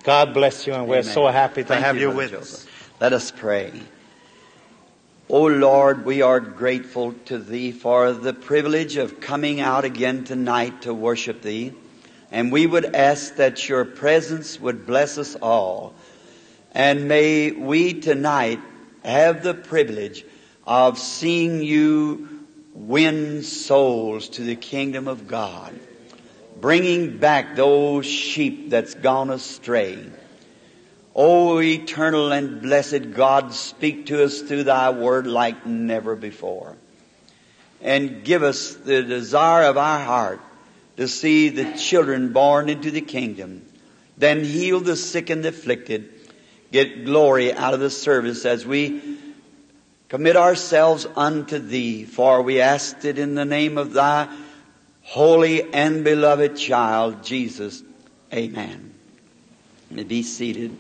God bless you, and we're so happy to have you with us. Let us pray. O Lord, we are grateful to Thee for the privilege of coming out again tonight to worship Thee. And we would ask that Your presence would bless us all. And may we tonight have the privilege of seeing You win souls to the kingdom of God, bringing back those sheep that's gone astray. O eternal and blessed God, speak to us through Thy word like never before. And give us the desire of our heart to see the children born into the kingdom. Then heal the sick and afflicted. Get glory out of the service as we commit ourselves unto Thee. For we ask it in the name of Thy holy and beloved child, Jesus. Amen. You may be seated.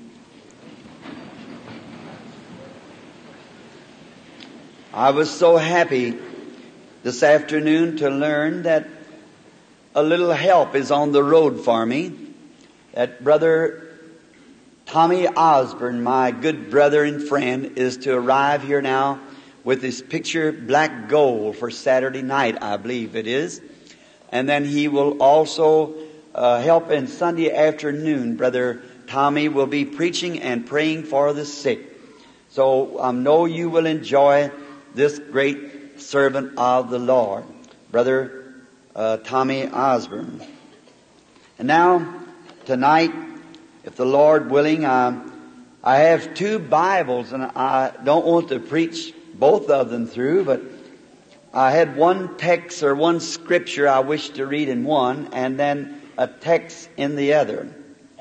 I was so happy this afternoon to learn that a little help is on the road for me. That Brother Tommy Osborne, my good brother and friend, is to arrive here now with his picture Black Gold for Saturday night, I believe it is. And then he will also help in Sunday afternoon. Brother Tommy will be preaching and praying for the sick. So I know you will enjoy this great servant of the Lord, Brother Tommy Osborne. And now, tonight, if the Lord willing, I have two Bibles, and I don't want to preach both of them through, but I had one text or one scripture I wish to read in one, and then a text in the other.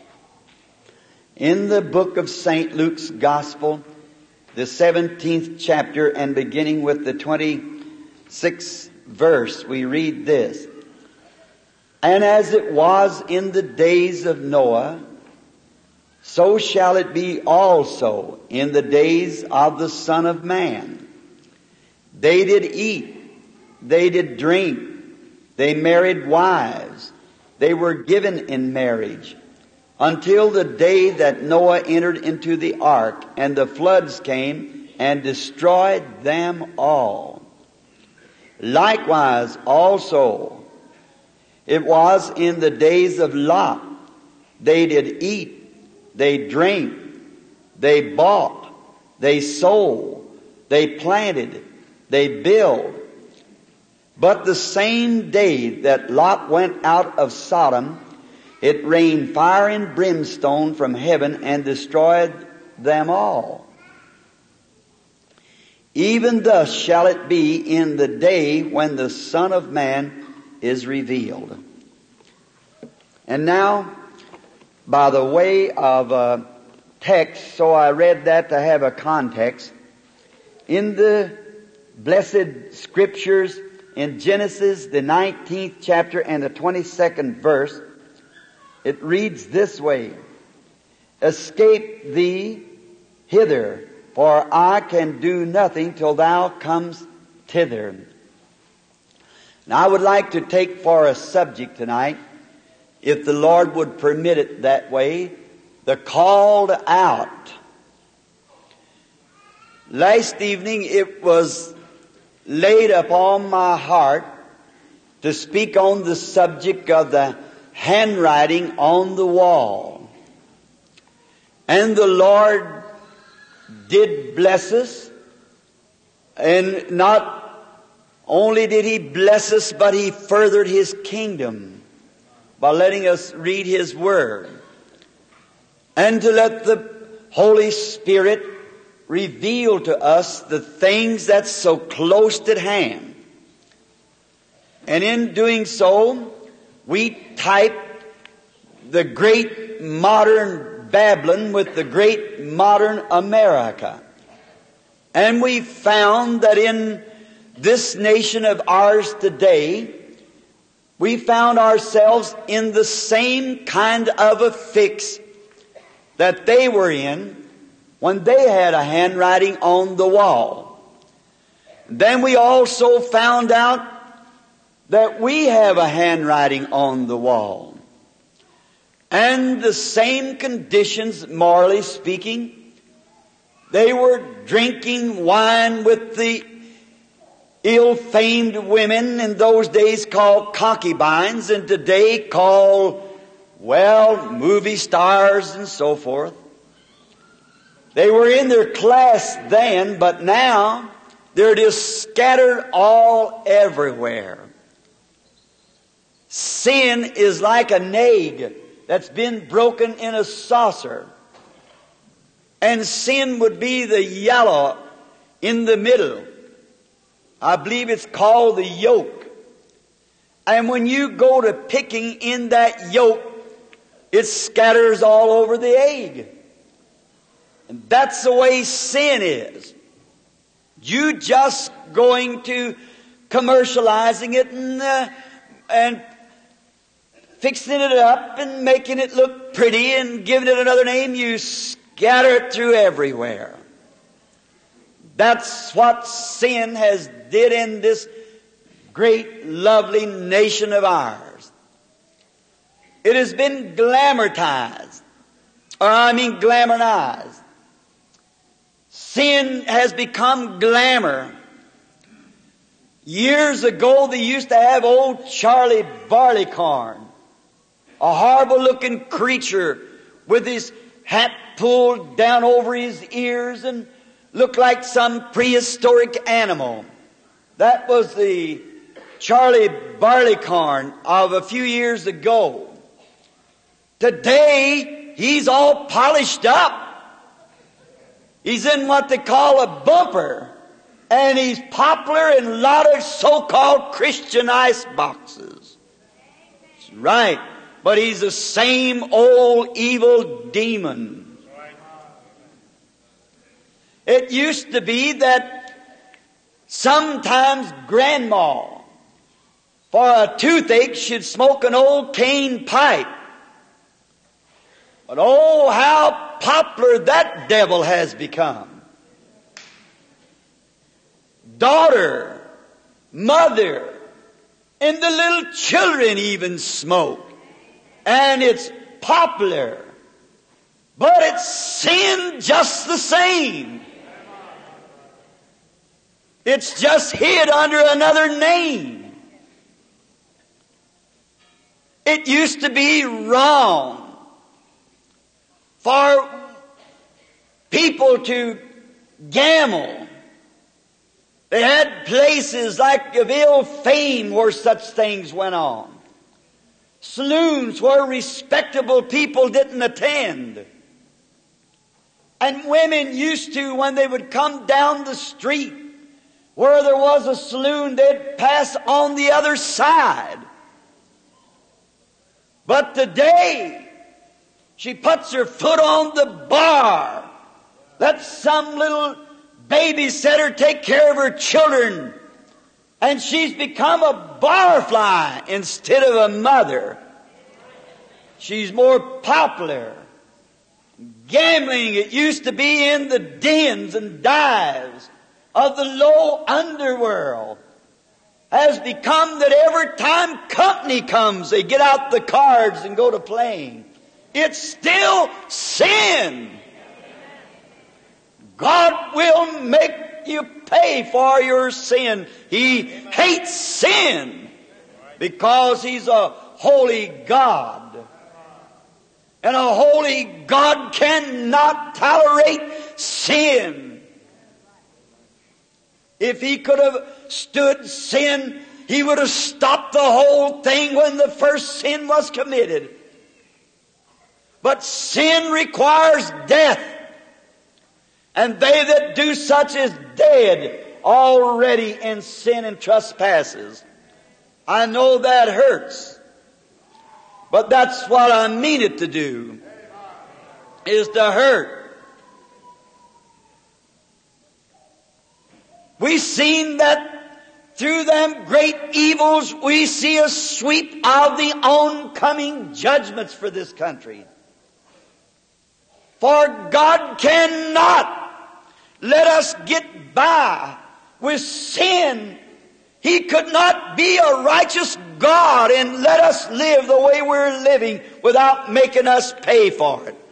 In the book of St. Luke's Gospel, the 17th chapter, and beginning with the 26th verse, we read this. And as it was in the days of Noah, so shall it be also in the days of the Son of Man. They did eat, they did drink, they married wives, they were given in marriage, until the day that Noah entered into the ark, and the floods came and destroyed them all. Likewise also, it was in the days of Lot. They did eat, they drank, they bought, they sold, they planted, they built. But the same day that Lot went out of Sodom, it rained fire and brimstone from heaven and destroyed them all. Even thus shall it be in the day when the Son of Man is revealed. And now, by the way of text, so I read that to have a context. In the blessed scriptures in Genesis, the 19th chapter and the 22nd verse, it reads this way. Escape thee hither, for I can do nothing till thou comes thither. Now I would like to take for a subject tonight, if the Lord would permit it that way, the called out. Last evening it was laid upon my heart to speak on the subject of the handwriting on the wall. And the Lord did bless us, and not only did He bless us, but He furthered His kingdom by letting us read His Word, and to let the Holy Spirit reveal to us the things that's so close at hand. And in doing so, we type the great modern Babylon with the great modern America. And we found that in this nation of ours today, we found ourselves in the same kind of a fix that they were in when they had a handwriting on the wall. Then we also found out that we have a handwriting on the wall. and the same conditions, morally speaking. They were drinking wine with the ill-famed women in those days called concubines, and today called, well, movie stars and so forth. They were in their class then, but now they're just scattered all everywhere. Sin is like an egg that's been broken in a saucer. And sin would be the yellow in the middle. I believe it's called the yolk. And when you go to picking in that yolk, it scatters all over the egg. And that's the way sin is. You just going to commercializing it and fixing it up and making it look pretty and giving it another name, you scatter it through everywhere. That's what sin has did in this great, lovely nation of ours. It has been glamorized. Sin has become glamour. Years ago, they used to have old Charlie Barleycorn, a horrible-looking creature with his hat pulled down over his ears and looked like some prehistoric animal. That was the Charlie Barleycorn of a few years ago. Today, he's all polished up. He's in what they call a bumper. And he's popular in a lot of so-called Christian ice boxes. That's right. But he's the same old evil demon. It used to be that sometimes grandma, for a toothache, should smoke an old cane pipe. But oh, how popular that devil has become. Daughter, mother, and the little children even smoke. And it's popular. But it's sin just the same. It's just hid under another name. It used to be wrong for people to gamble. They had places like of ill fame where such things went on. Saloons where respectable people didn't attend. And women used to, when they would come down the street where there was a saloon, they'd pass on the other side. But today, she puts her foot on the bar. Let some little babysitter take care of her children. And she's become a barfly instead of a mother. She's more popular. Gambling, it used to be in the dens and dives of the low underworld, has become that every time company comes, they get out the cards and go to playing. It's still sin. God will make you pay for your sin. He hates sin because He's a holy God. And a holy God cannot tolerate sin. If He could have stood sin, He would have stopped the whole thing when the first sin was committed. But sin requires death. And they that do such is dead already in sin and trespasses. I know that hurts. But that's what I mean it to do, is to hurt. We've seen that through them great evils we see a sweep of the oncoming judgments for this country. For God cannot let us get by with sin He could not be a righteous God and let us live the way we're living without making us pay for it.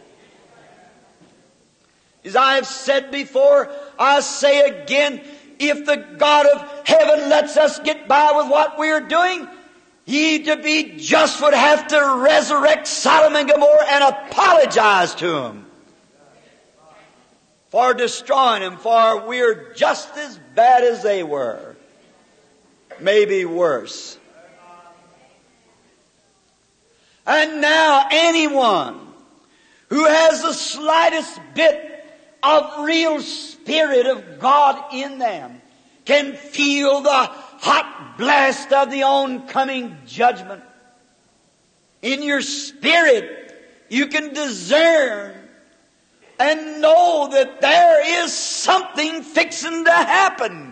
As I have said before, I say again, if the God of heaven lets us get by with what we're doing, He, to be just, would have to resurrect Sodom and Gomorrah and apologize to them for destroying them, for we're just as bad as they were. Maybe worse. And now anyone who has the slightest bit of real Spirit of God in them can feel the hot blast of the oncoming judgment. In your spirit, you can discern and know that there is something fixing to happen.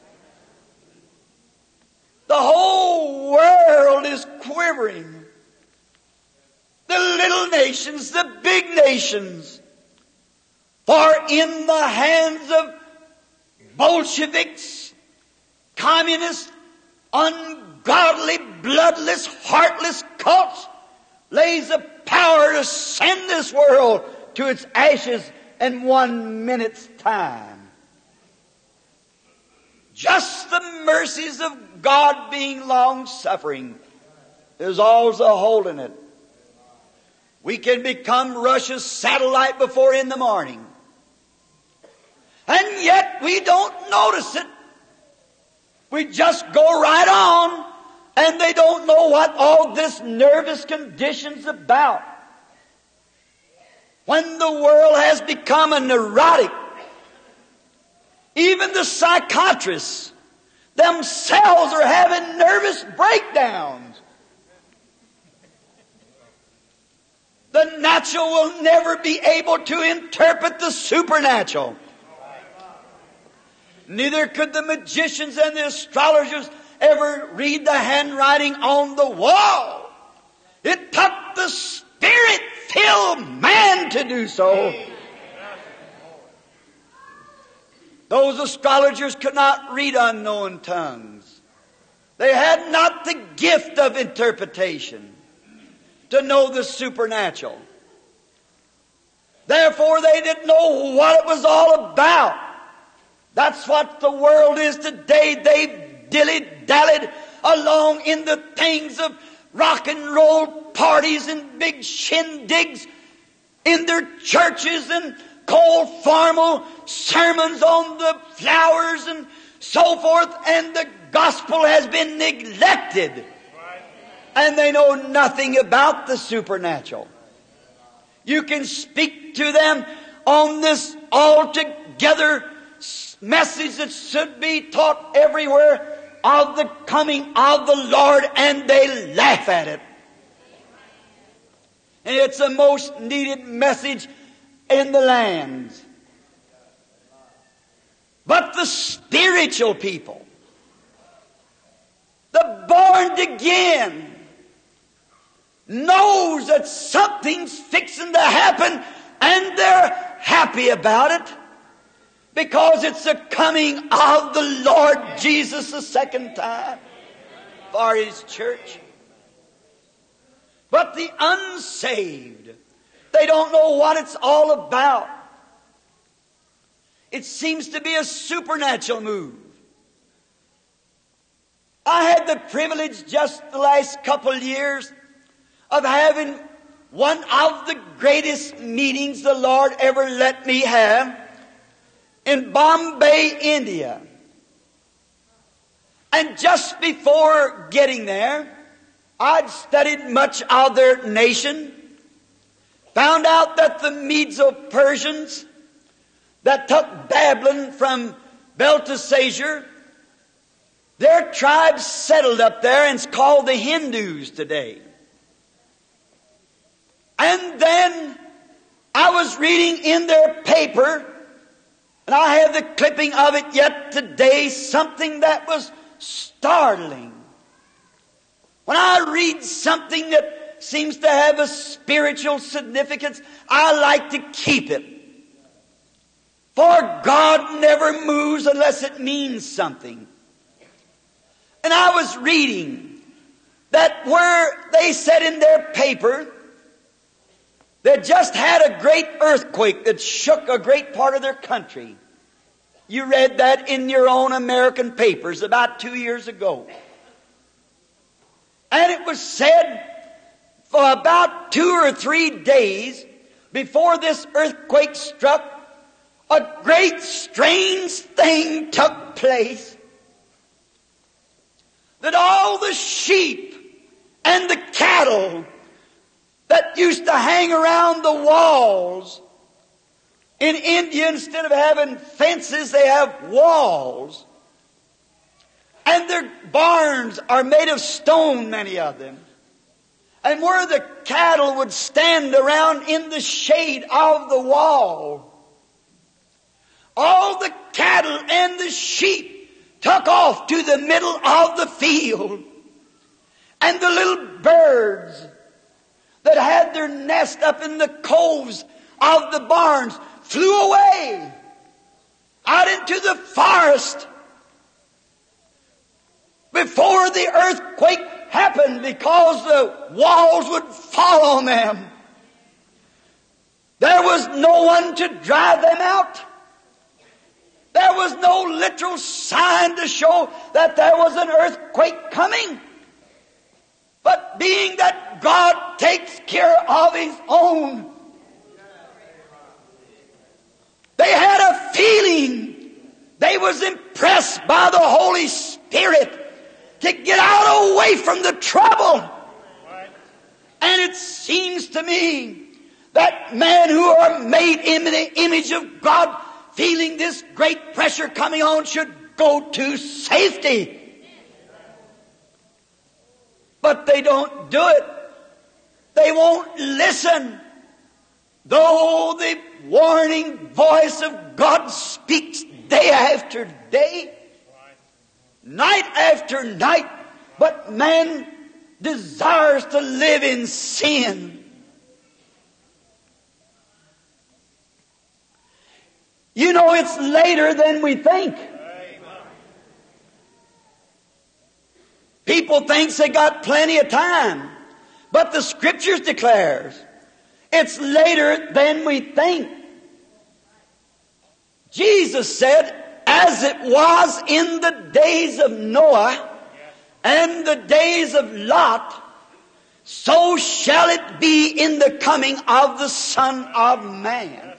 The whole world is quivering. The little nations, the big nations. For in the hands of Bolsheviks, communists, ungodly, bloodless, heartless cults, lays the power to send this world to its ashes in 1 minute's time. Just the mercies of God being long-suffering is also holding it. We can become Russia's satellite before in the morning. And yet we don't notice it. We just go right on, and they don't know what all this nervous condition's about. When the world has become a neurotic, even the psychiatrists themselves are having nervous breakdowns. The natural will never be able to interpret the supernatural. Neither could the magicians and the astrologers ever read the handwriting on the wall. It took the Spirit-filled man to do so. Those astrologers could not read unknown tongues. They had not the gift of interpretation to know the supernatural. Therefore, they didn't know what it was all about. That's what the world is today. They've dilly-dallied along in the things of rock and roll parties and big shindigs in their churches and cold formal sermons on the flowers and so forth, and the gospel has been neglected. And they know nothing about the supernatural. You can speak to them on this altogether message that should be taught everywhere of the coming of the Lord, and they laugh at it. And it's the most needed message in the land. But the spiritual people, the born again, knows that something's fixing to happen, and they're happy about it because it's the coming of the Lord Jesus the second time for His church. But the unsaved, they don't know what it's all about. It seems to be a supernatural move. I had the privilege just the last couple of years of having one of the greatest meetings the Lord ever let me have in Bombay, India. And just before getting there, I'd studied much of their nation, found out that the Medo-Persians that took Babylon from Belteshazzar, their tribe settled up there, and it's called the Hindus today. And then I was reading in their paper, and I have the clipping of it yet today, something that was startling. When I read something that seems to have a spiritual significance, I like to keep it. For God never moves unless it means something. And I was reading that where they said in their paper they just had a great earthquake that shook a great part of their country. You read that in your own American papers about 2 years ago. And it was said for about 2 or 3 days before this earthquake struck, a great strange thing took place. That all the sheep and the cattle that used to hang around the walls. In India, instead of having fences, they have walls. And their barns are made of stone, many of them. And where the cattle would stand around in the shade of the wall, all the cattle and the sheep took off to the middle of the field. And the little birds that had their nest up in the coves of the barns flew away out into the forest before the earthquake happened, because the walls would fall on them. There was no one to drive them out. There was no literal sign to show that there was an earthquake coming. But being that God takes care of His own, they had a feeling. They was impressed by the Holy Spirit to get out away from the trouble. And it seems to me that men who are made in the image of God, feeling this great pressure coming on, should go to safety. But they don't do it. They won't listen. Though the warning voice of God speaks day after day, night after night, but man desires to live in sin. You know, it's later than we think. People think they got plenty of time, but the Scriptures declares it's later than we think. Jesus said, as it was in the days of Noah and the days of Lot, so shall it be in the coming of the Son of Man.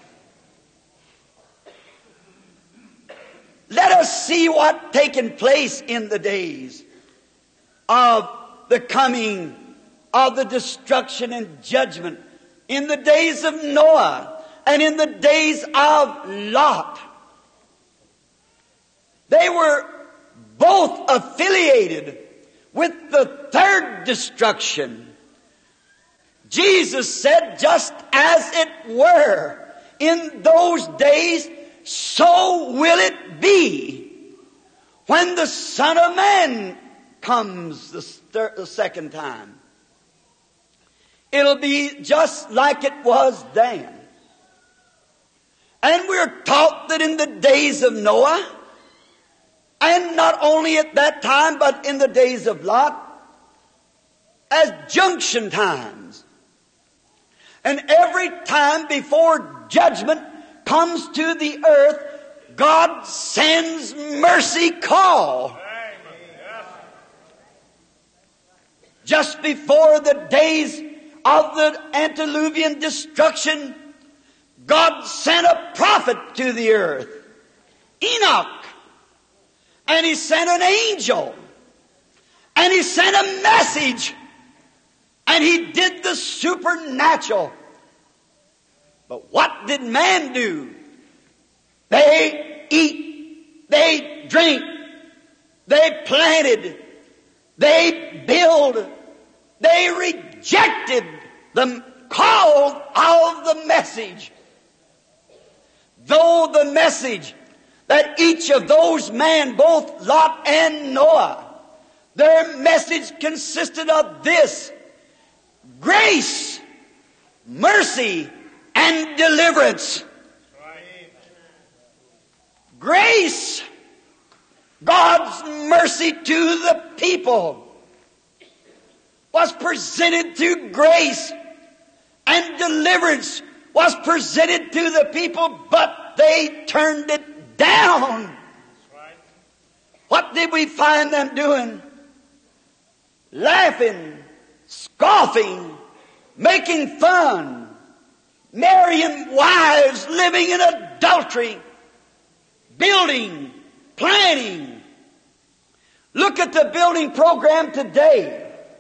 Let us see what taken place in the days of the coming of the destruction and judgment, in the days of Noah and in the days of Lot. They were both affiliated with the third destruction. Jesus said, just as it were in those days, so will it be when the Son of Man comes the second time. It'll be just like it was then. And we're taught that in the days of Noah, and not only at that time, but in the days of Lot, as junction times. And every time before judgment comes to the earth, God sends mercy call. Just before the days of the antediluvian destruction, God sent a prophet to the earth, Enoch. And He sent an angel. And He sent a message. And He did the supernatural. But what did man do? They eat, they drink, they planted, they build, they rejected the call of the message. Though the message that each of those men, both Lot and Noah, their message consisted of this: grace, mercy, and deliverance. Grace. God's mercy to the people was presented through grace, and deliverance was presented to the people, but they turned it down. What did we find them doing? Laughing, scoffing, making fun, marrying wives, living in adultery, building, planning. Look at the building program today.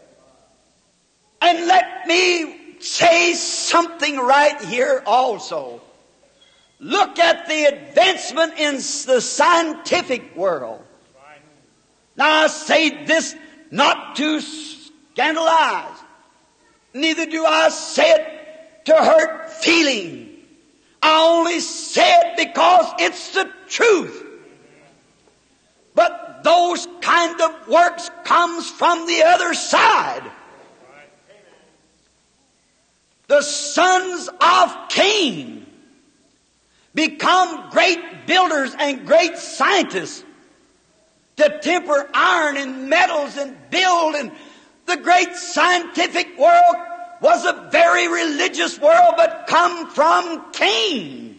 And let me say something right here also. Look at the advancement in the scientific world. Now I say this not to scandalize. Neither do I say it to hurt feeling. I only say it because it's the truth. But those kind of works comes from the other side. The sons of Cain become great builders and great scientists to temper iron and metals and build. And the great scientific world was a very religious world, but come from Cain.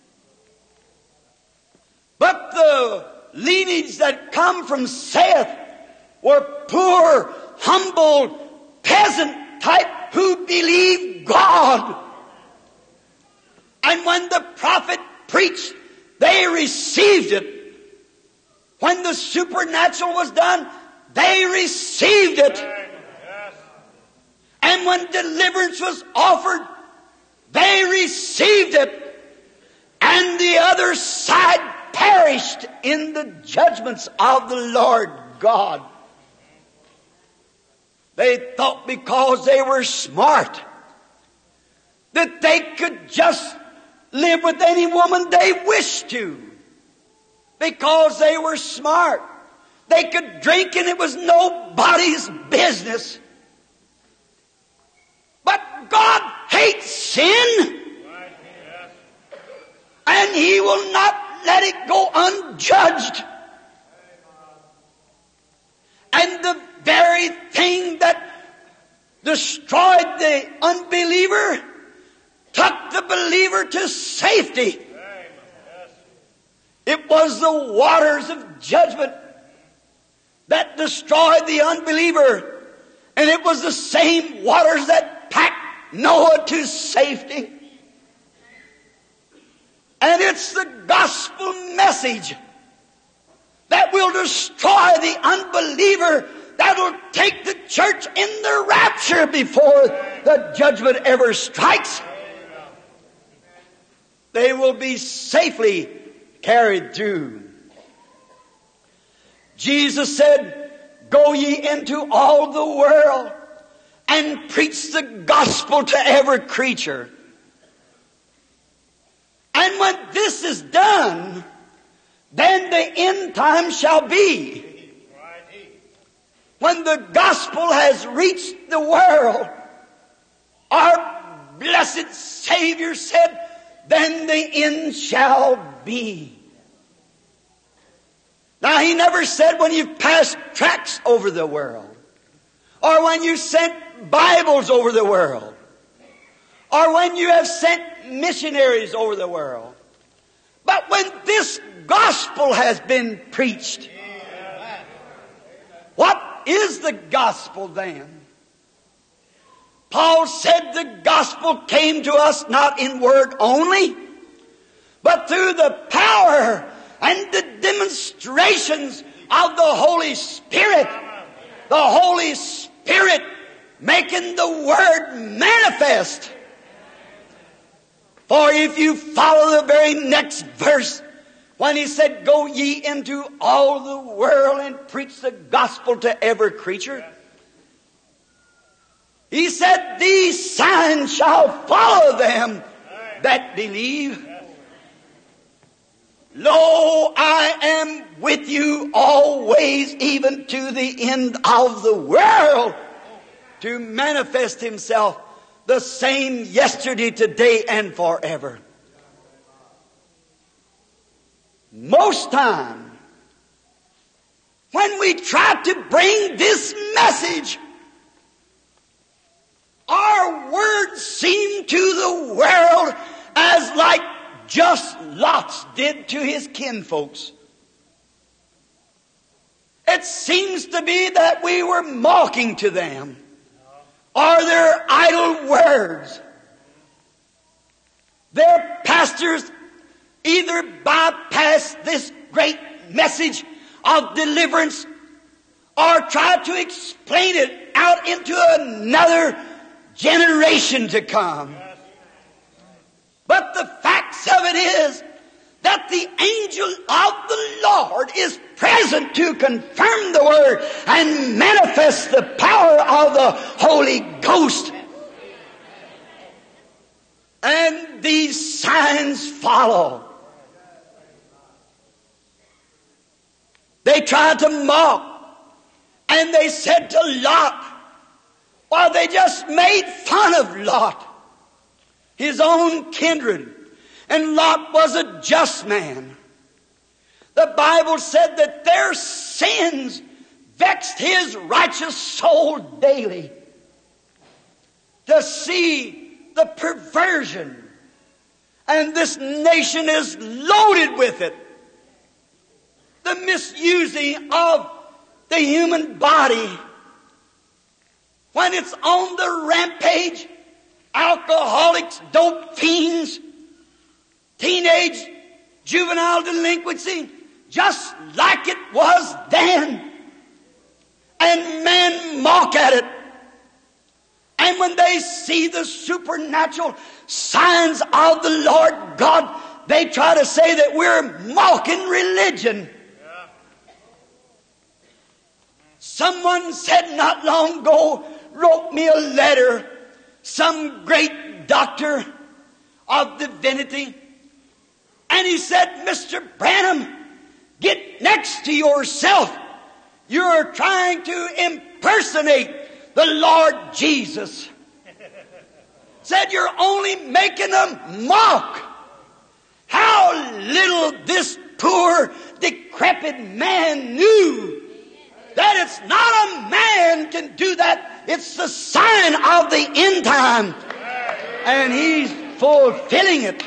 But the lineage that come from Seth were poor, humble, peasant type who believed God. And when the prophet preached, they received it. When the supernatural was done, they received it. And when deliverance was offered, they received it. And the other side perished in the judgments of the Lord God. They thought because they were smart that they could just live with any woman they wished to. Because they were smart. They could drink and it was nobody's business. But God hates sin. And He will not let it go unjudged. And the very thing that destroyed the unbeliever took the believer to safety. It was the waters of judgment that destroyed the unbeliever. And it was the same waters that packed Noah to safety. And it's the gospel message that will destroy the unbeliever, that will take the church in the rapture before the judgment ever strikes. They will be safely carried through. Jesus said, "Go ye into all the world and preach the gospel to every creature." And when this is done, then the end time shall be. When the gospel has reached the world, our blessed Savior said, then the end shall be. Now, He never said when you've passed tracts over the world, or when you sent Bibles over the world, or when you have sent missionaries over the world. But when this gospel has been preached, what is the gospel then? Paul said the gospel came to us not in word only, but through the power and the demonstrations of the Holy Spirit. The Holy Spirit making the word manifest. For if you follow the very next verse, when He said, "Go ye into all the world and preach the gospel to every creature," He said, "These signs shall follow them that believe. Lo, I am with you always, even to the end of the world, to manifest Himself the same yesterday, today, and forever." Most time, when we try to bring this message, our words seem to the world as like just Lot's did to his kinfolks. It seems to be that we were mocking to them, or their idle words. Their pastors either bypass this great message of deliverance or try to explain it out into another generation to come. But the facts of it is that the angel of the Lord is present to confirm the Word and manifest the power of the Holy Ghost. And these signs follow. They tried to mock, and they said to Lot, well, they just made fun of Lot, his own kindred. And Lot was a just man. The Bible said that their sins vexed his righteous soul daily. To see the perversion, and this nation is loaded with it. The misusing of the human body. When it's on the rampage, alcoholics, dope fiends, teenage, juvenile delinquency, just like it was then. And men mock at it. And when they see the supernatural signs of the Lord God, they try to say that we're mocking religion. Someone said not long ago, wrote me a letter, some great doctor of divinity, and he said, Mr. Branham, get next to yourself. You're trying to impersonate the Lord Jesus. Said you're only making them mock. How little this poor, decrepit man knew that it's not a man can do that. It's the sign of the end time. And he's fulfilling it.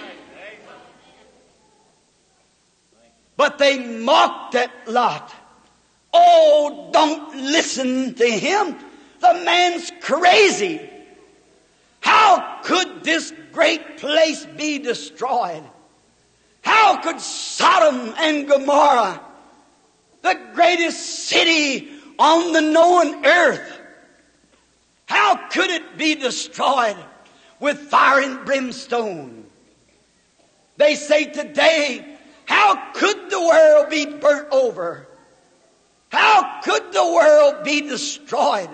But they mocked at Lot. Oh, don't listen to him. The man's crazy. How could this great place be destroyed? How could Sodom and Gomorrah, the greatest city on the known earth, how could it be destroyed with fire and brimstone? They say today, how could the world be burnt over? How could the world be destroyed?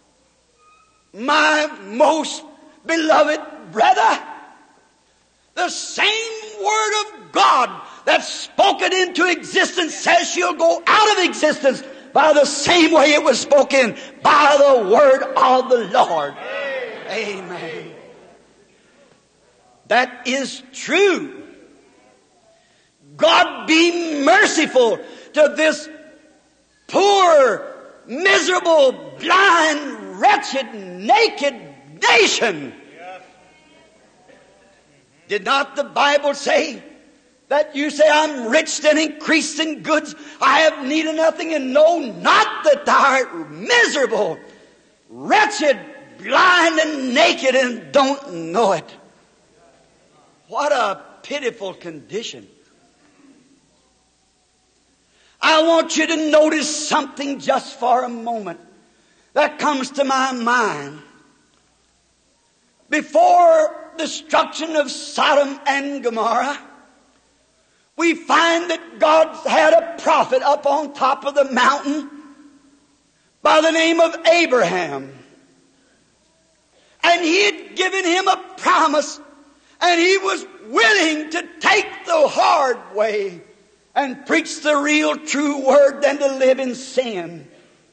My most beloved brother, the same Word of God that's spoken into existence says she'll go out of existence by the same way it was spoken, by the Word of the Lord. Amen. That is true. God be merciful to this poor, miserable, blind, wretched, naked nation. Did not the Bible say that you say, I'm rich and increased in goods, I have need of nothing, and know not that thou art miserable, wretched, blind, and naked, and don't know it? What a pitiful condition. I want you to notice something just for a moment that comes to my mind. Before destruction of Sodom and Gomorrah, we find that God had a prophet up on top of the mountain by the name of Abraham. And he had given him a promise, and he was willing to take the hard way and preach the real true word than to live in sin.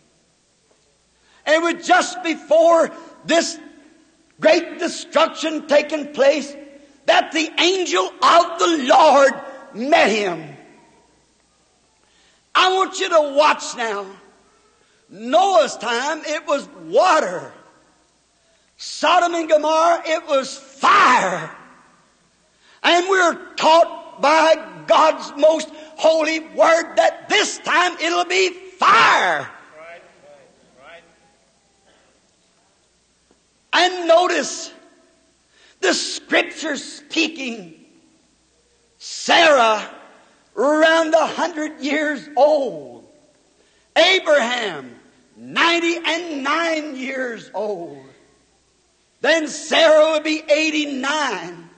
It was just before this great destruction taking place that the angel of the Lord met him. I want you to watch now. Noah's time, it was water. Sodom and Gomorrah, it was fire. And we're taught by God's most holy word that this time it'll be fire. Right. And notice the Scripture speaking. Sarah, around 100 years old. Abraham, 99 years old. Then Sarah would be 89.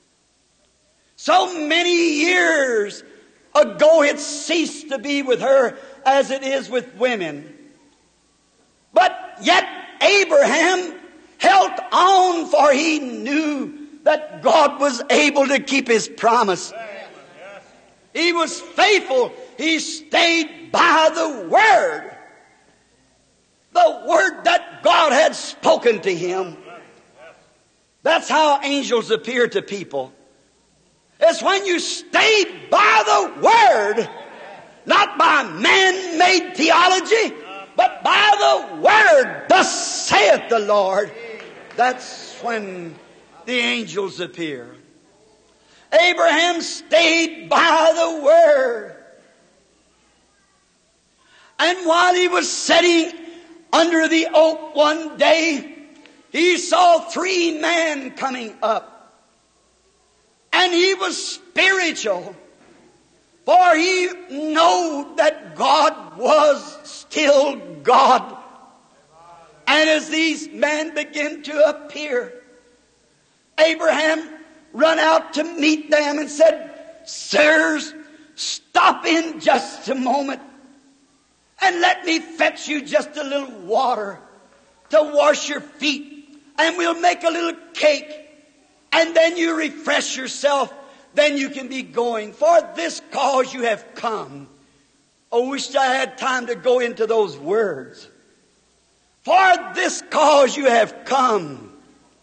So many years ago it ceased to be with her as it is with women. But yet Abraham held on, for he knew that God was able to keep His promise. He was faithful. He stayed by the Word. The Word that God had spoken to him. That's how angels appear to people. It's when you stay by the Word, not by man-made theology, but by the Word. Thus saith the Lord. That's when the angels appear. Abraham stayed by the Word. And while he was sitting under the oak one day, he saw 3 men coming up. And he was spiritual, for he knew that God was still God. And as these men began to appear, Abraham run out to meet them and said, "Sirs, stop in just a moment and let me fetch you just a little water to wash your feet, and we'll make a little cake, and then you refresh yourself, then you can be going. For this cause you have come." I wished I had time to go into those words. For this cause you have come.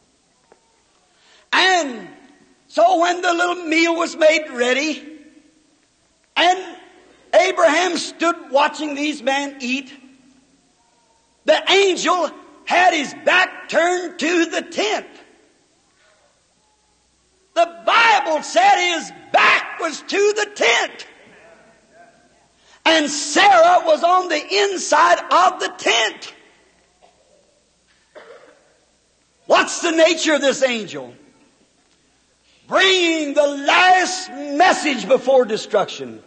And so when the little meal was made ready, and Abraham stood watching these men eat, the angel had his back turned to the tent. The Bible said his back was to the tent. And Sarah was on the inside of the tent. What's the nature of this angel? Bringing the last message before destruction.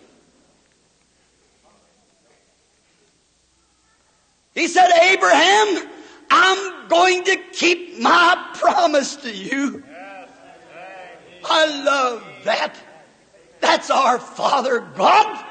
He said, "Abraham, I'm going to keep my promise to you." I love that. That's our Father God.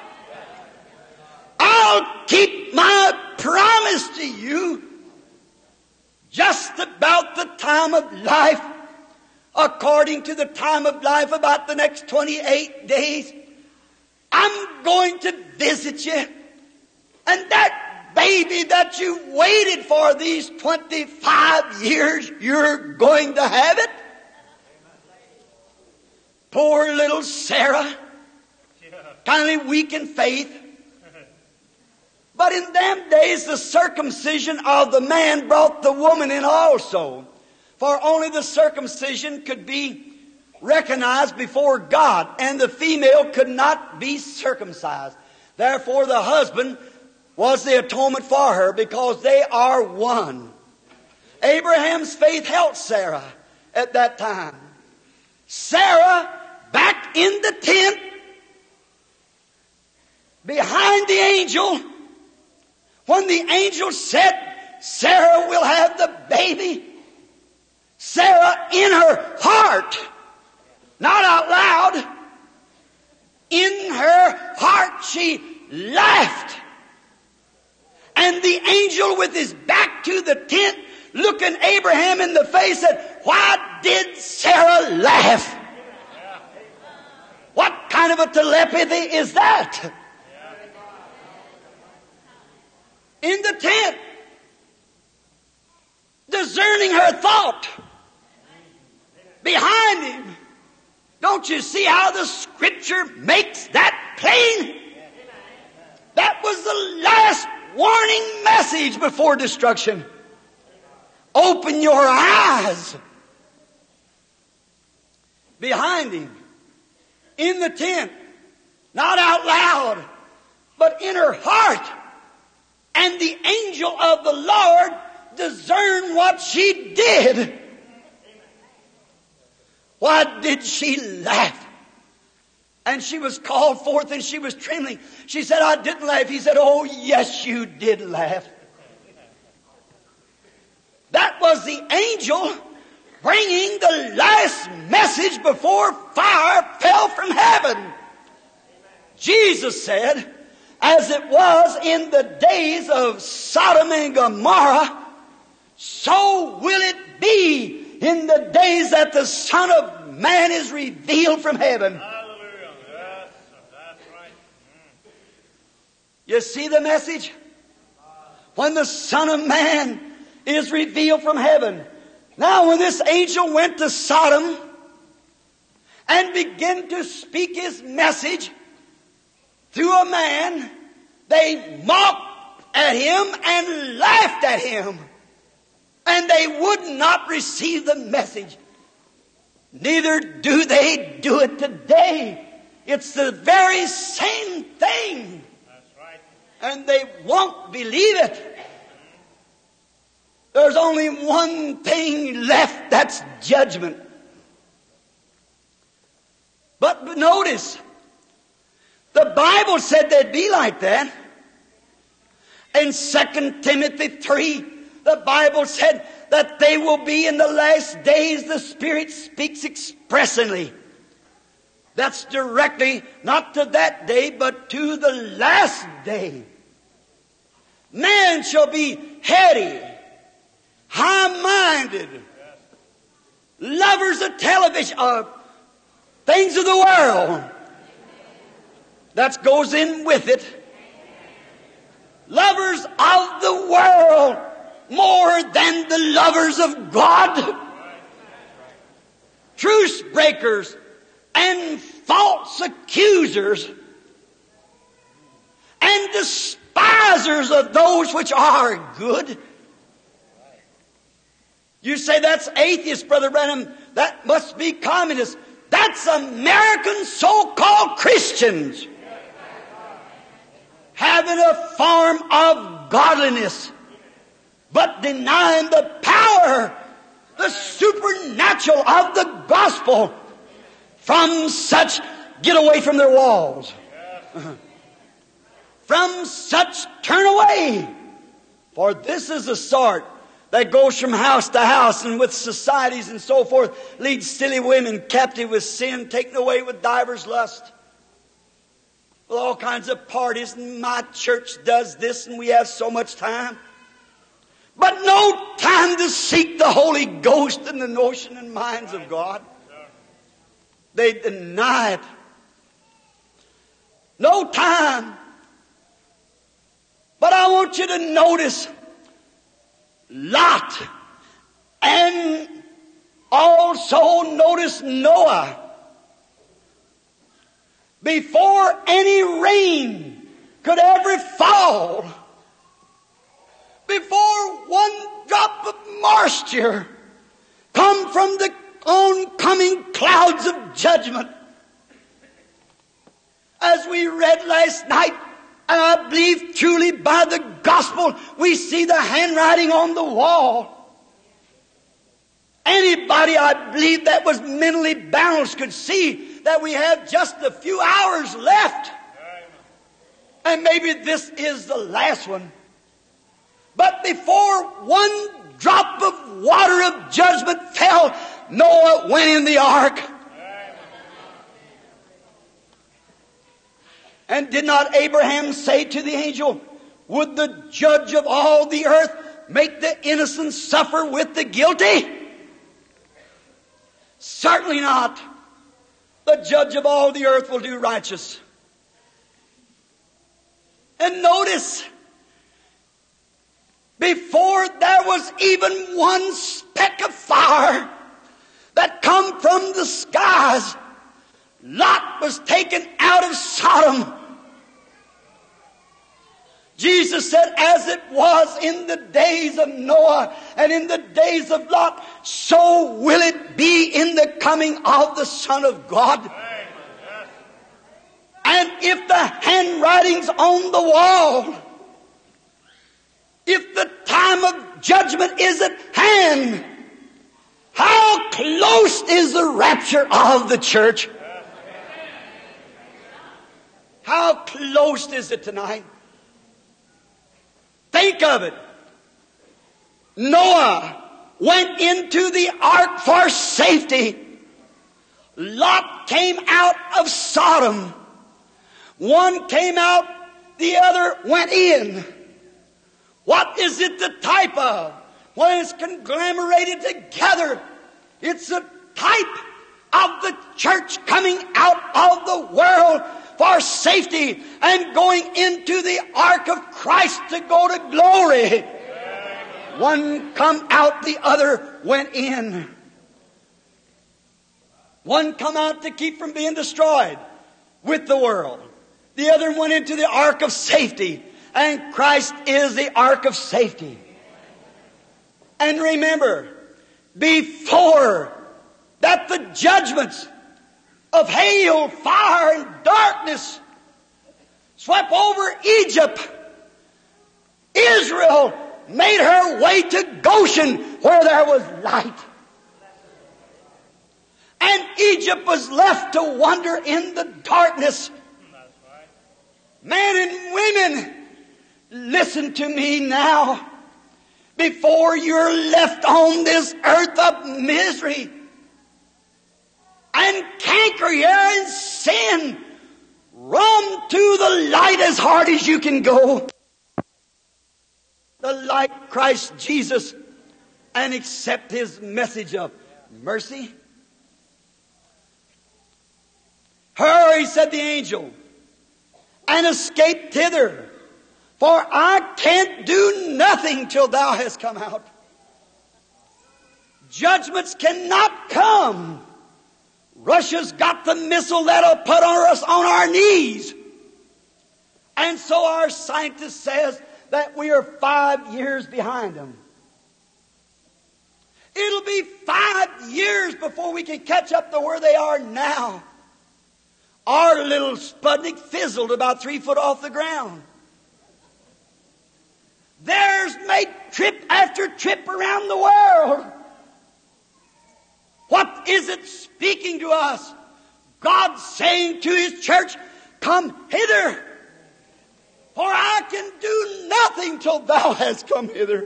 I'll keep my promise to you. Just about the time of life, according to the time of life, about the next 28 days, I'm going to visit you. And that baby that you waited for these 25 years, you're going to have it. Poor little Sarah, kind of weak in faith. But in them days, the circumcision of the man brought the woman in also. For only the circumcision could be recognized before God, and the female could not be circumcised. Therefore, the husband was the atonement for her, because they are one. Abraham's faith helped Sarah at that time. Sarah, back in the tent, behind the angel, when the angel said, "Sarah will have the baby," Sarah in her heart, not out loud, in her heart she laughed. And the angel, with his back to the tent, looking Abraham in the face, said, "Why did Sarah laugh?" What kind of a telepathy is that? In the tent, discerning her thought behind him. Don't you see how the Scripture makes that plain? That That was the last warning message before destruction. Open your eyes. Behind him, in the tent, not out loud, but in her heart. And the angel of the Lord discerned what she did. Why did she laugh? And she was called forth and she was trembling. She said, I didn't laugh. He said, oh yes, you did laugh. That was the angel bringing the last message before fire fell from heaven. Jesus said, as it was in the days of Sodom and Gomorrah, so will it be in the days that the Son of Man is revealed from heaven. Hallelujah. Yes, that's right. You see the message? When the Son of Man is revealed from heaven. Now when this angel went to Sodom and began to speak his message through a man, they mocked at him and laughed at him. And they would not receive the message. Neither do they do it today. It's the very same thing. That's right. And they won't believe it. There's only one thing left, that's judgment. But notice, the Bible said they'd be like that. In 2 Timothy 3, the Bible said that they will be in the last days. The Spirit speaks expressly. That's directly, not to that day, but to the last day. Man shall be heady, high-minded, lovers of television, things of the world. That goes in with it. Lovers of the world more than the lovers of God. Truce breakers and false accusers and despisers of those which are good. You say that's atheist, Brother Branham. That must be communist. That's American so-called Christians having a form of godliness, but denying the power, the supernatural of the gospel. From such, get away from their walls. From such, turn away. For this is the sort that goes from house to house and with societies and so forth, leads silly women captive with sin, taken away with divers lust. With all kinds of parties, and my church does this, and we have so much time. But no time to seek the Holy Ghost and the notion and minds of God. They deny it. No time. But I want you to notice Lot, and also notice Noah. Before any rain could ever fall, before one drop of moisture come from the oncoming clouds of judgment, as we read last night, and I believe truly by the gospel, we see the handwriting on the wall. Anybody, I believe, that was mentally balanced could see that we have just a few hours left. And maybe this is the last one. But before one drop of water of judgment fell, Noah went in the ark. And did not Abraham say to the angel, would the judge of all the earth make the innocent suffer with the guilty? Certainly not. The judge of all the earth will do righteous. And notice, before there was even one speck of fire that come from the skies, Lot was taken out of Sodom. Jesus said, as it was in the days of Noah and in the days of Lot, so will it be in the coming of the Son of God. And if the handwriting's on the wall, if the time of judgment is at hand, how close is the rapture of the church? How close is it tonight? Think of it. Noah went into the ark for safety. Lot came out of Sodom. One came out, the other went in. What is it the type of? When it's conglomerated together, it's a type of the church coming out of the world for safety and going into the ark of Christ to go to glory. One come out, the other went in. One come out to keep from being destroyed with the world. The other went into the ark of safety. And Christ is the ark of safety. And remember, before that the judgments of hail, fire, and darkness swept over Egypt, Israel made her way to Goshen where there was light. And Egypt was left to wander in the darkness. Men and women, listen to me now. Before you're left on this earth of misery and canker here and sin, run to the light as hard as you can go. The light, Christ Jesus, and accept His message of mercy. Hurry, said the angel, and escape thither. For I can't do nothing till thou hast come out. Judgments cannot come. Russia's got the missile that'll put us on our knees. And so our scientist says that we are 5 years behind them. It'll be 5 years before we can catch up to where they are now. Our little Sputnik fizzled about 3 foot off the ground. Theirs made trip after trip around the world. What is it speaking to us? God saying to His church, come hither, for I can do nothing till thou hast come hither.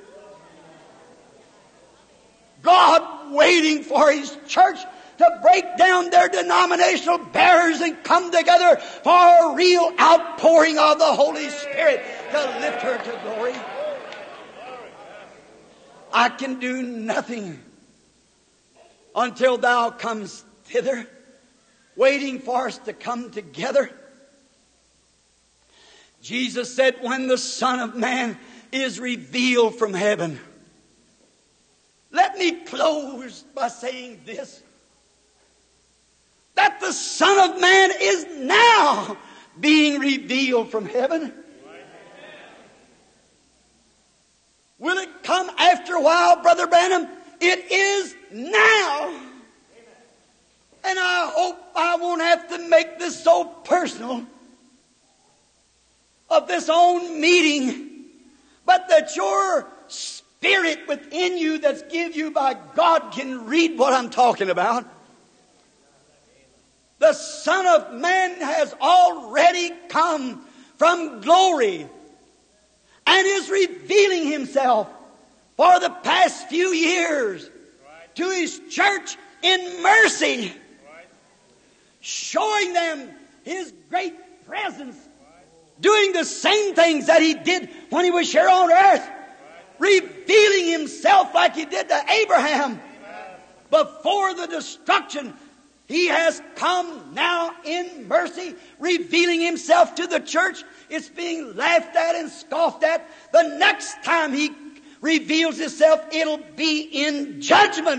God waiting for His church to break down their denominational barriers and come together for a real outpouring of the Holy Spirit to lift her to glory. I can do nothing until thou comes thither, waiting for us to come together. Jesus said, when the Son of Man is revealed from heaven. Let me close by saying this, that the Son of Man is now being revealed from heaven. Will it come after a while, Brother Branham? It is now. And I hope I won't have to make this so personal of this own meeting, but that your spirit within you that's given you by God can read what I'm talking about. The Son of Man has already come from glory and is revealing Himself for the past few years to His church in mercy, showing them His great presence, doing the same things that He did when He was here on earth, revealing Himself like He did to Abraham before the destruction. He has come now in mercy, revealing Himself to the church. It's being laughed at and scoffed at. The next time He reveals Himself, it'll be in judgment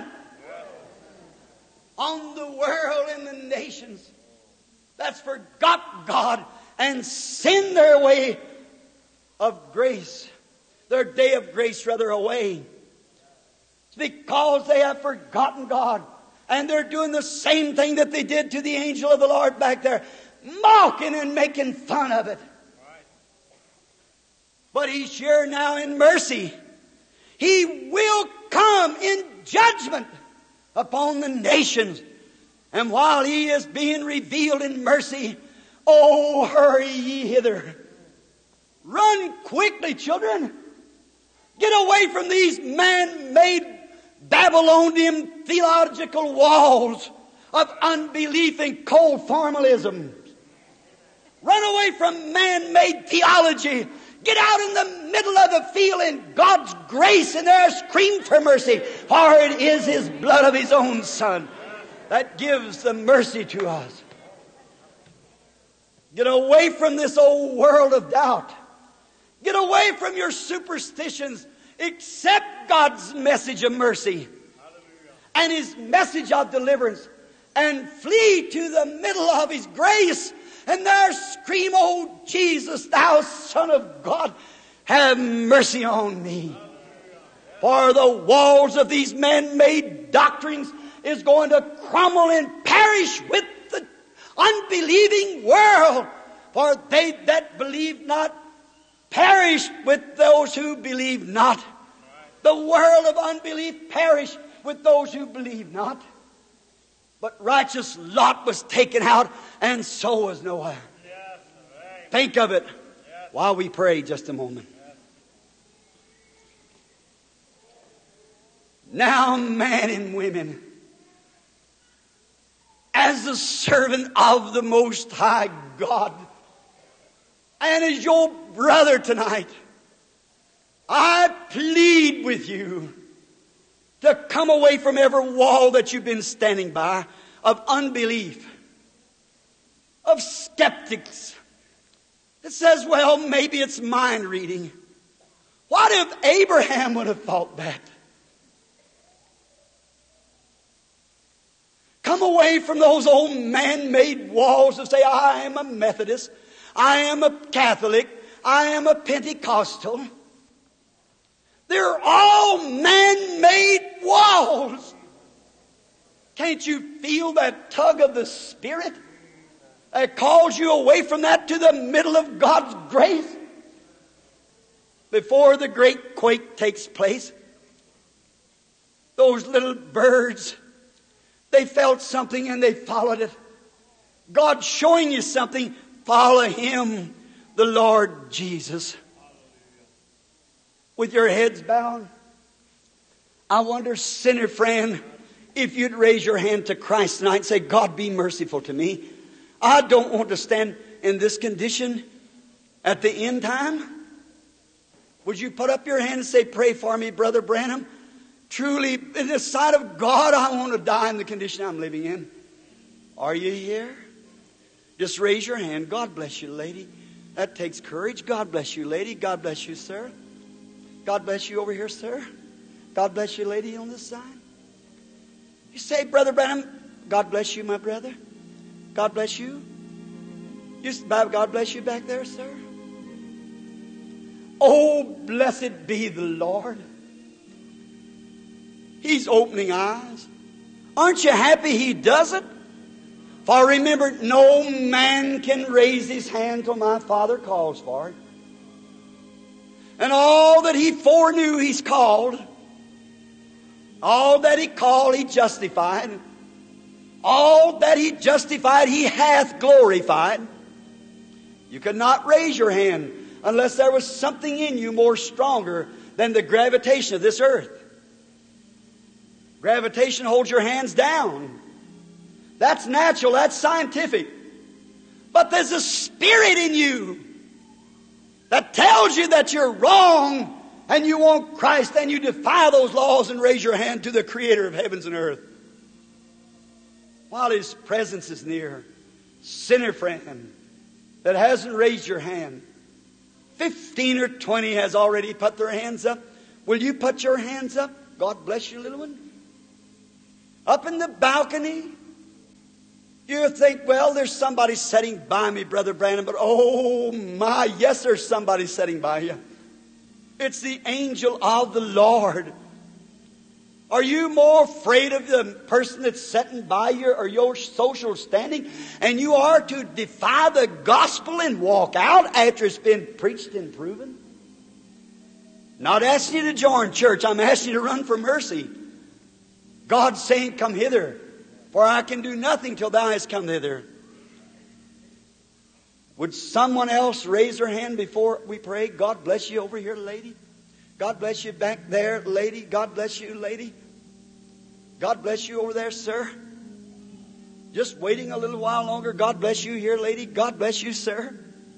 on the world and the nations that's forgot God and sinned their way of grace, their day of grace rather, away. It's because they have forgotten God. And they're doing the same thing that they did to the angel of the Lord back there, mocking and making fun of it. But He's here now in mercy. He will come in judgment upon the nations. And while He is being revealed in mercy, oh, hurry ye hither. Run quickly, children. Get away from these man-made Babylonian theological walls of unbelief and cold formalism. Run away from man-made theology. Get out in the middle of the field in God's grace and there scream for mercy. For it is His blood of His own Son that gives the mercy to us. Get away from this old world of doubt. Get away from your superstitions. Accept God's message of mercy and His message of deliverance and flee to the middle of His grace and there scream, "Oh Jesus, Thou Son of God, have mercy on me." For the walls of these man-made doctrines is going to crumble and perish with the unbelieving world. For they that believe not perish with those who believe not. The world of unbelief perished with those who believe not. But righteous Lot was taken out, and so was Noah. Think of it while we pray just a moment. Now, man and women, as a servant of the Most High God, and as your brother tonight, I plead with you to come away from every wall that you've been standing by of unbelief, of skeptics. It says, well, maybe it's mind reading. What if Abraham would have thought that? Come away from those old man-made walls and say, I am a Methodist, I am a Catholic, I am a Pentecostal. They're all man-made walls. Can't you feel that tug of the Spirit that calls you away from that to the middle of God's grace? Before the great quake takes place, those little birds, they felt something and they followed it. God's showing you something, follow Him, the Lord Jesus. With your heads bowed, I wonder, sinner friend, if you'd raise your hand to Christ tonight and say, God, be merciful to me. I don't want to stand in this condition at the end time. Would you put up your hand and say, pray for me, Brother Branham? Truly, in the sight of God, I want to die in the condition I'm living in. Are you here? Just raise your hand. God bless you, lady. That takes courage. God bless you, lady. God bless you, sir. God bless you over here, sir. God bless you, lady, on this side. You say, Brother Branham, God bless you, my brother. God bless you. Just God bless you back there, sir. Oh, blessed be the Lord. He's opening eyes. Aren't you happy He does it? For remember, no man can raise his hand till my Father calls for it. And all that He foreknew, He's called. All that He called, He justified. All that He justified, He hath glorified. You could not raise your hand unless there was something in you more stronger than the gravitation of this earth. Gravitation holds your hands down. That's natural, that's scientific. But there's a spirit in you that tells you that you're wrong and you want Christ, and you defy those laws and raise your hand to the Creator of heavens and earth. While His presence is near, sinner friend that hasn't raised your hand, 15 or 20 has already put their hands up. Will you put your hands up? God bless you, little one. Up in the balcony. You think, well, there's somebody sitting by me, Brother Branham, but oh my, yes, there's somebody sitting by you. It's the angel of the Lord. Are you more afraid of the person that's sitting by you or your social standing? And you are to defy the gospel and walk out after it's been preached and proven? Not asking you to join church. I'm asking you to run for mercy. God's saying, come hither, for I can do nothing till thou hast come hither. Would someone else raise their hand before we pray? God bless you over here, lady. God bless you back there, lady. God bless you, lady. God bless you over there, sir. Just waiting a little while longer. God bless you here, lady. God bless you, sir.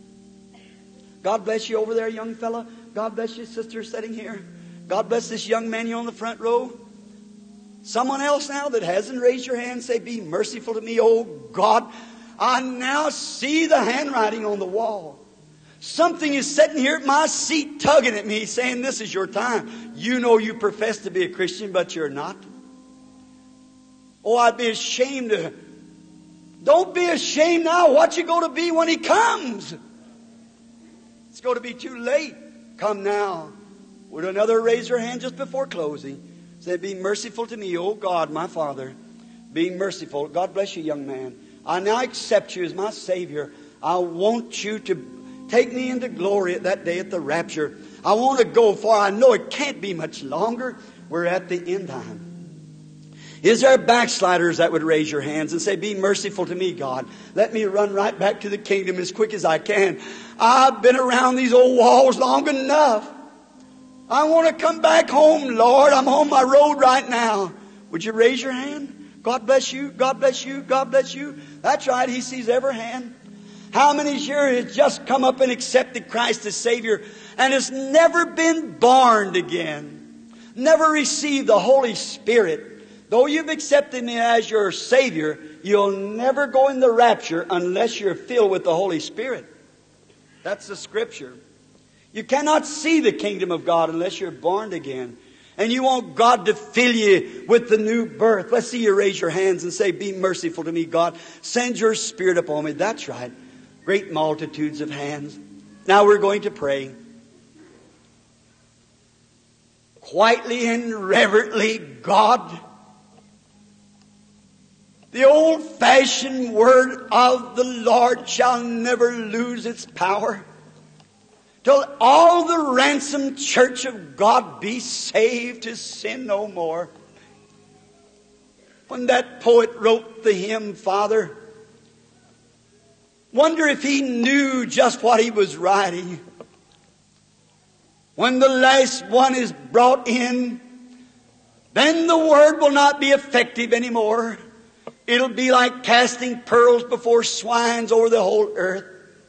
God bless you over there, young fella. God bless you, sister sitting here. God bless this young man you on the front row. Someone else now that hasn't raised your hand, say, be merciful to me, oh God. I now see the handwriting on the wall. Something is sitting here at my seat tugging at me saying, this is your time. You know you profess to be a Christian, but you're not. Oh, I'd be ashamed to... Don't be ashamed now what you're going to be when He comes. It's going to be too late. Come now. Would another raise her hand just before closing? Say, be merciful to me, oh God, my Father. Be merciful. God bless you, young man. I now accept you as my Savior. I want you to take me into glory at that day at the rapture. I want to go, for I know it can't be much longer. We're at the end time. Is there backsliders that would raise your hands and say, be merciful to me, God. Let me run right back to the kingdom as quick as I can. I've been around these old walls long enough. I want to come back home, Lord. I'm on my road right now. Would you raise your hand? God bless you. God bless you. God bless you. That's right. He sees every hand. How many here has just come up and accepted Christ as Savior and has never been born again? Never received the Holy Spirit. Though you've accepted me as your Savior, you'll never go in the rapture unless you're filled with the Holy Spirit. That's the Scripture. You cannot see the kingdom of God unless you're born again. And you want God to fill you with the new birth. Let's see you raise your hands and say, be merciful to me, God. Send your Spirit upon me. That's right. Great multitudes of hands. Now we're going to pray. Quietly and reverently, God. The old-fashioned word of the Lord shall never lose its power till all the ransomed church of God be saved to sin no more. When that poet wrote the hymn, Father, wonder if he knew just what he was writing. When the last one is brought in, then the word will not be effective anymore. It'll be like casting pearls before swines over the whole earth.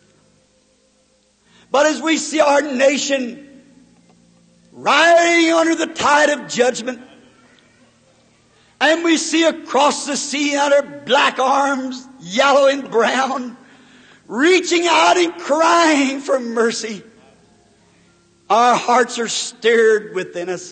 But as we see our nation riding under the tide of judgment, and we see across the sea under black arms, yellow and brown, reaching out and crying for mercy, our hearts are stirred within us.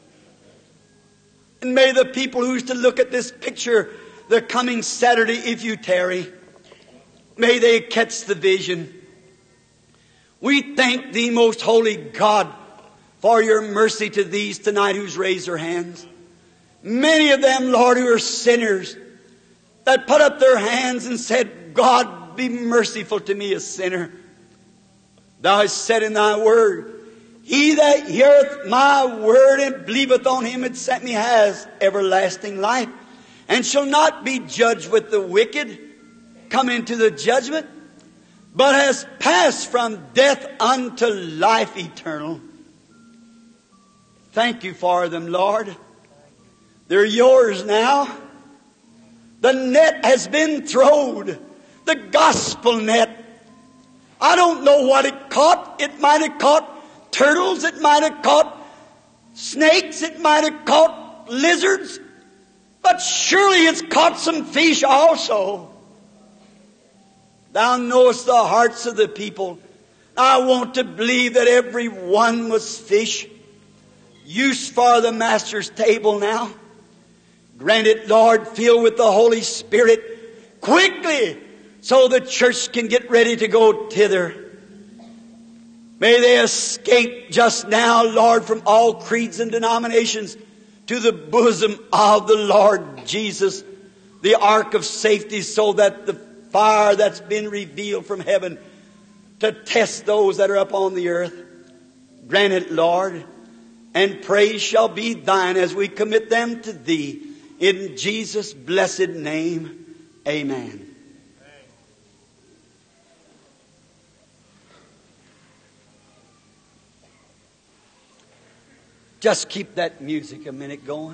And may the people who's to look at this picture the coming Saturday, if you tarry, may they catch the vision. We thank Thee, most holy God, for your mercy to these tonight who's raised their hands. Many of them, Lord, who are sinners, that put up their hands and said, God, be merciful to me, a sinner. Thou hast said in Thy word, he that heareth my word and believeth on Him that sent me has everlasting life, and shall not be judged with the wicked, come into the judgment, but has passed from death unto life eternal. Thank you for them, Lord. They're yours now. The net has been thrown. The gospel net. I don't know what it caught. It might have caught turtles. It might have caught snakes. It might have caught lizards. But surely it's caught some fish also. Thou knowest the hearts of the people. I want to believe that every one was fish, used for the Master's table now. Grant it, Lord, filled with the Holy Spirit. quickly, so the church can get ready to go thither. May they escape just now, Lord, from all creeds and denominations to the bosom of the Lord Jesus, the ark of safety, so that the fire that's been revealed from heaven to test those that are upon the earth. Grant it, Lord, and praise shall be thine as we commit them to thee. In Jesus' blessed name, amen. Just keep that music a minute going.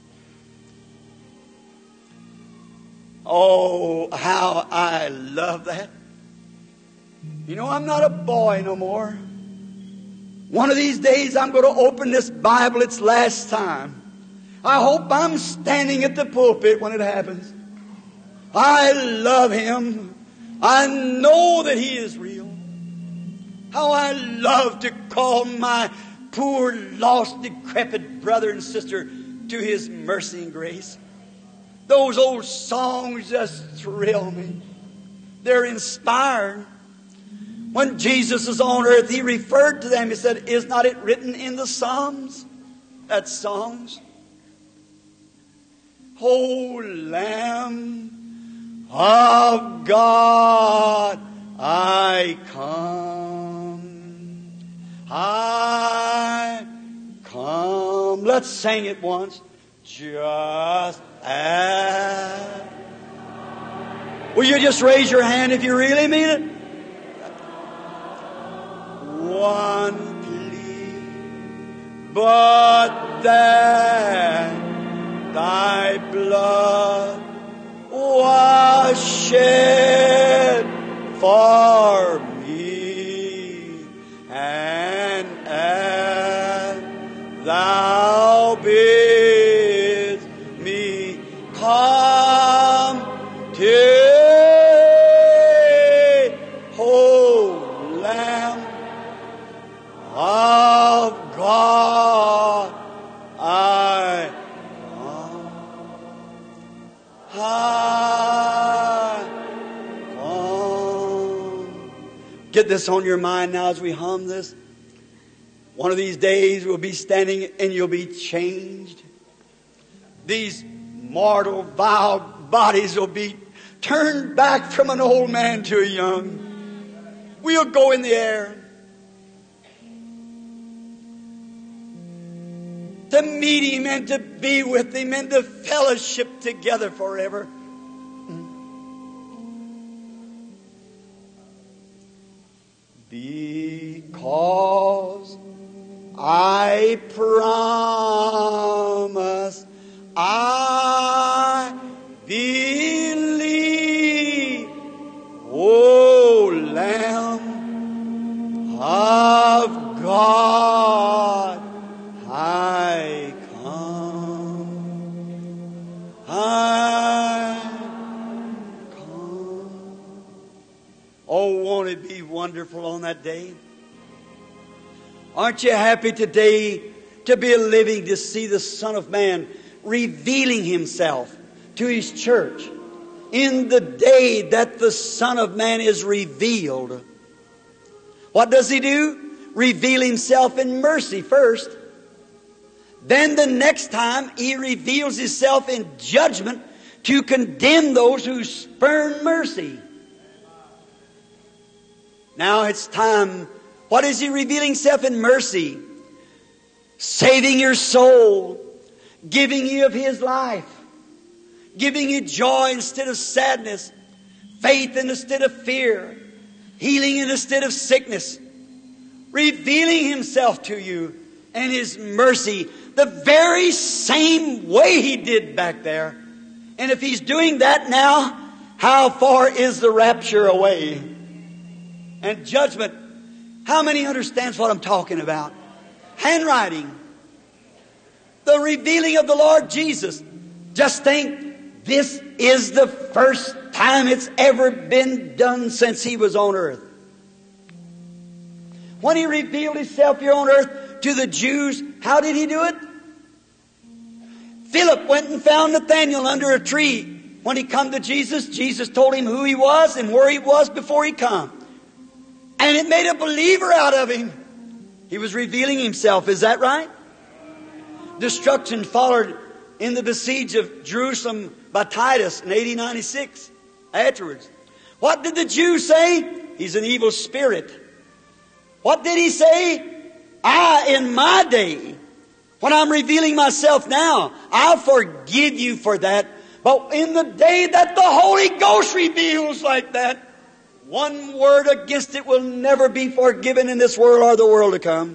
Oh, how I love that. You know, I'm not a boy no more. One of these days I'm going to open this Bible its last time. I hope I'm standing at the pulpit when it happens. I love Him. I know that He is real. How I love to call my poor, lost, decrepit brother and sister to His mercy and grace. Those old songs just thrill me. They're inspired. When Jesus was on earth, He referred to them. He said, is not it written in the Psalms? That's songs. O Lamb of God, I come. I come. Let's sing it once. Just as. Will you just raise your hand if you really mean it? One plea, but that thy blood was shed for me, and as thou bidst me come to of God, I come. Get this on your mind now as we hum this. One of these days we'll be standing and you'll be changed. These mortal, vile bodies will be turned back from an old man to a young. We'll go in the air. To meet Him and to be with Him and to fellowship together forever. Because I promise, I believe, O Lamb of God, I come. I come. Oh, won't it be wonderful on that day? Aren't you happy today to be living to see the Son of Man revealing Himself to His church? In the day that the Son of Man is revealed, what does He do? Reveal Himself in mercy first. Then the next time He reveals Himself in judgment to condemn those who spurn mercy. Now it's time. What is He revealing Himself in mercy? Saving your soul. Giving you of His life. Giving you joy instead of sadness. Faith instead of fear. Healing instead of sickness. Revealing Himself to you and His mercy the very same way He did back there. And if He's doing that now, how far is the rapture away? And judgment. How many understands what I'm talking about? Handwriting. The revealing of the Lord Jesus. Just think, this is the first time it's ever been done since He was on earth. When He revealed Himself here on earth to the Jews, how did He do it? Philip went and found Nathanael under a tree When he come to Jesus, Jesus told him who he was and where he was before he come. And it made a believer out of him. He was revealing himself. Is that right? Destruction followed in the besiege of Jerusalem by Titus in AD 96 afterwards. What did the Jews say? He's an evil spirit. What did he say? In my day, when I'm revealing myself now, I'll forgive you for that. But in the day that the Holy Ghost reveals like that, one word against it will never be forgiven in this world or the world to come.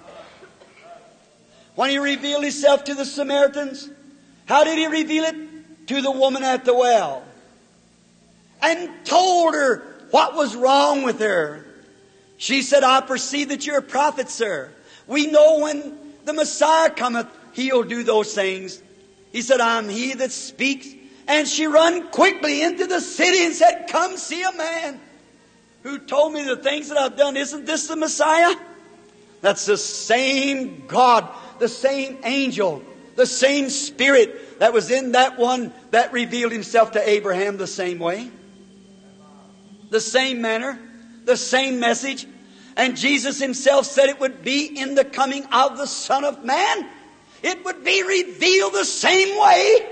When he revealed himself to the Samaritans, how did he reveal it? To the woman at the well. And told her what was wrong with her. She said, I perceive that you're a prophet, sir. We know when the Messiah cometh, he'll do those things. He said, I'm he that speaks. And she run quickly into the city and said, come see a man who told me the things that I've done. Isn't this the Messiah? That's the same God, the same angel, the same Spirit that was in that one that revealed himself to Abraham the same way. The same manner, the same message. And Jesus himself said it would be in the coming of the Son of Man. It would be revealed the same way.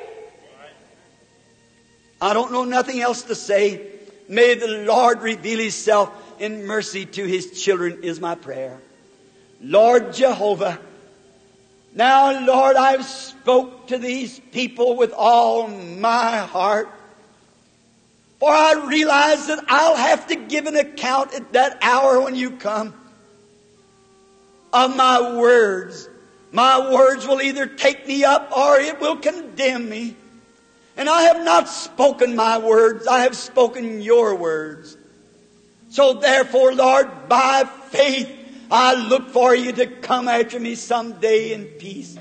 I don't know nothing else to say. May the Lord reveal himself in mercy to his children is my prayer. Lord Jehovah, now Lord, I've spoke to these people with all my heart. For I realize that I'll have to give an account at that hour when you come of my words. My words will either take me up or it will condemn me. And I have not spoken my words. I have spoken your words. So therefore, Lord, by faith, I look for you to come after me someday in peace.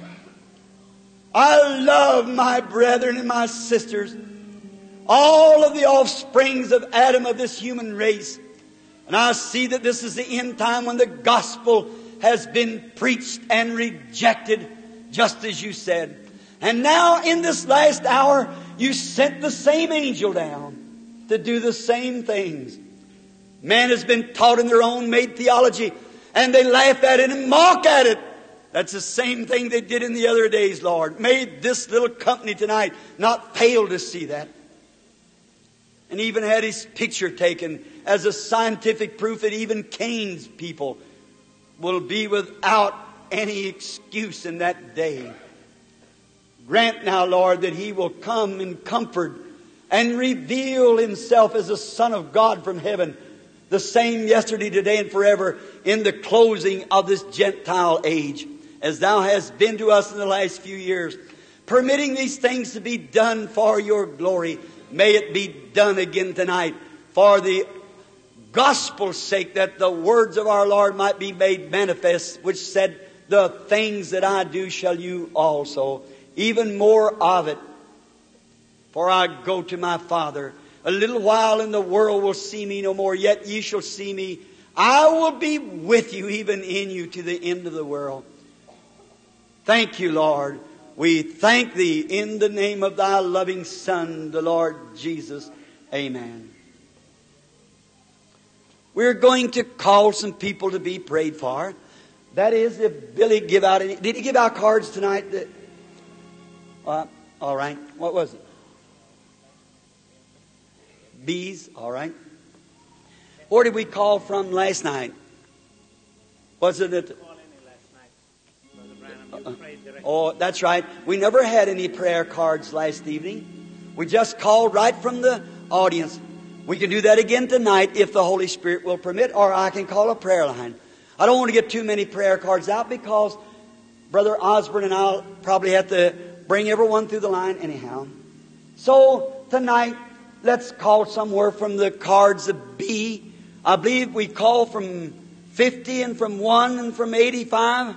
I love my brethren and my sisters, all of the offsprings of Adam of this human race. And I see that this is the end time when the gospel has been preached and rejected, just as you said. And now in this last hour, you sent the same angel down to do the same things. Man has been taught in their own made theology, and they laugh at it and mock at it. That's the same thing they did in the other days, Lord. May this little company tonight not fail to see that. And even had his picture taken as a scientific proof that even Cain's people will be without any excuse in that day. Grant now, Lord, that he will come in comfort and reveal himself as the Son of God from heaven, the same yesterday, today, and forever in the closing of this Gentile age, as thou hast been to us in the last few years, permitting these things to be done for your glory. May it be done again tonight for the gospel's sake, that the words of our Lord might be made manifest, which said, the things that I do shall you also. Even more of it. For I go to my Father. A little while and the world will see me no more, yet ye shall see me. I will be with you, even in you, to the end of the world. Thank you, Lord. We thank thee in the name of thy loving Son, the Lord Jesus. Amen. We're going to call some people to be prayed for. That is, if Billy give out any... Did he give out cards tonight? All right. What was it? Bees. All right. Where did we call from last night? Was it at... Oh, that's right. We never had any prayer cards last evening. We just called right from the audience. We can do that again tonight if the Holy Spirit will permit, or I can call a prayer line. I don't want to get too many prayer cards out because Brother Osborne and I'll probably have to bring everyone through the line anyhow. So tonight, let's call somewhere from the cards of B. I believe we call from 50 and from 1 and from 85.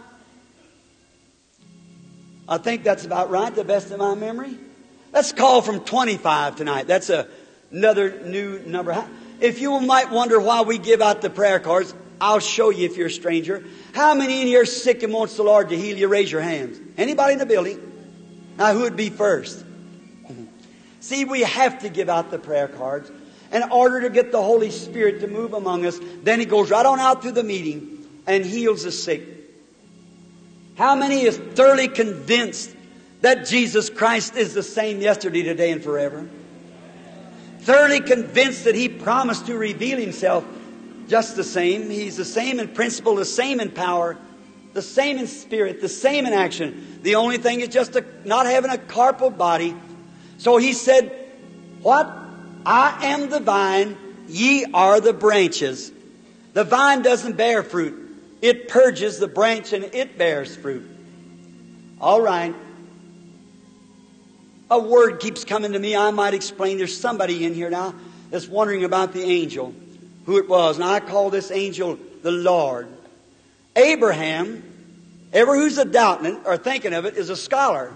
I think that's about right, the best of my memory. Let's call from 25 tonight. That's another new number. If you might wonder why we give out the prayer cards, I'll show you if you're a stranger. How many in here are sick and wants the Lord to heal you? Raise your hands. Anybody in the building? Now, who would be first? See, we have to give out the prayer cards in order to get the Holy Spirit to move among us. Then He goes right on out through the meeting and heals the sick. How many is thoroughly convinced that Jesus Christ is the same yesterday, today, and forever? Thoroughly convinced that He promised to reveal Himself just the same. He's the same in principle, the same in power, the same in spirit, the same in action. The only thing is just not having a corporal body. So He said, what? I am the vine, ye are the branches. The vine doesn't bear fruit. It purges the branch and it bears fruit. All right. A word keeps coming to me. I might explain. There's somebody in here now that's wondering about the angel, who it was. And I call this angel the Lord. Abraham, ever who's a doubting it or thinking of it, is a scholar.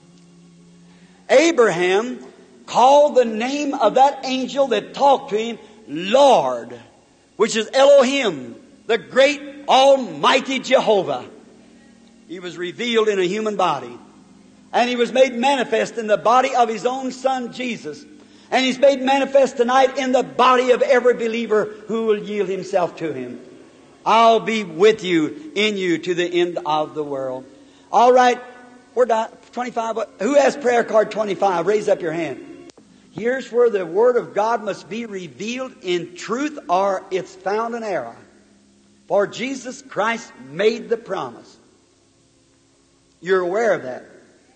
Abraham called the name of that angel that talked to him Lord, which is Elohim, the great almighty Jehovah. He was revealed in a human body. And He was made manifest in the body of His own Son, Jesus. And He's made manifest tonight in the body of every believer who will yield himself to Him. I'll be with you, in you, to the end of the world. All right, we're done. 25. Who has prayer card 25? Raise up your hand. Here's where the Word of God must be revealed in truth, or it's found in error. For Jesus Christ made the promise. You're aware of that.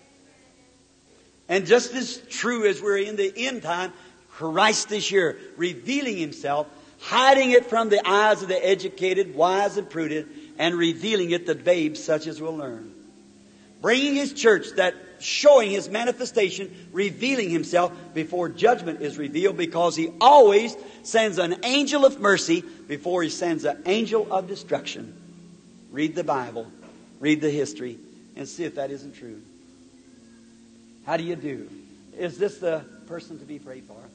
And just as true as we're in the end time, Christ is here, revealing Himself, hiding it from the eyes of the educated, wise, and prudent, and revealing it to babes such as will learn. Bringing His church, that showing His manifestation, revealing Himself before judgment is revealed, because He always sends an angel of mercy before He sends an angel of destruction. Read the Bible, read the history, and see if that isn't true. How do you do? Is this the person to be prayed for?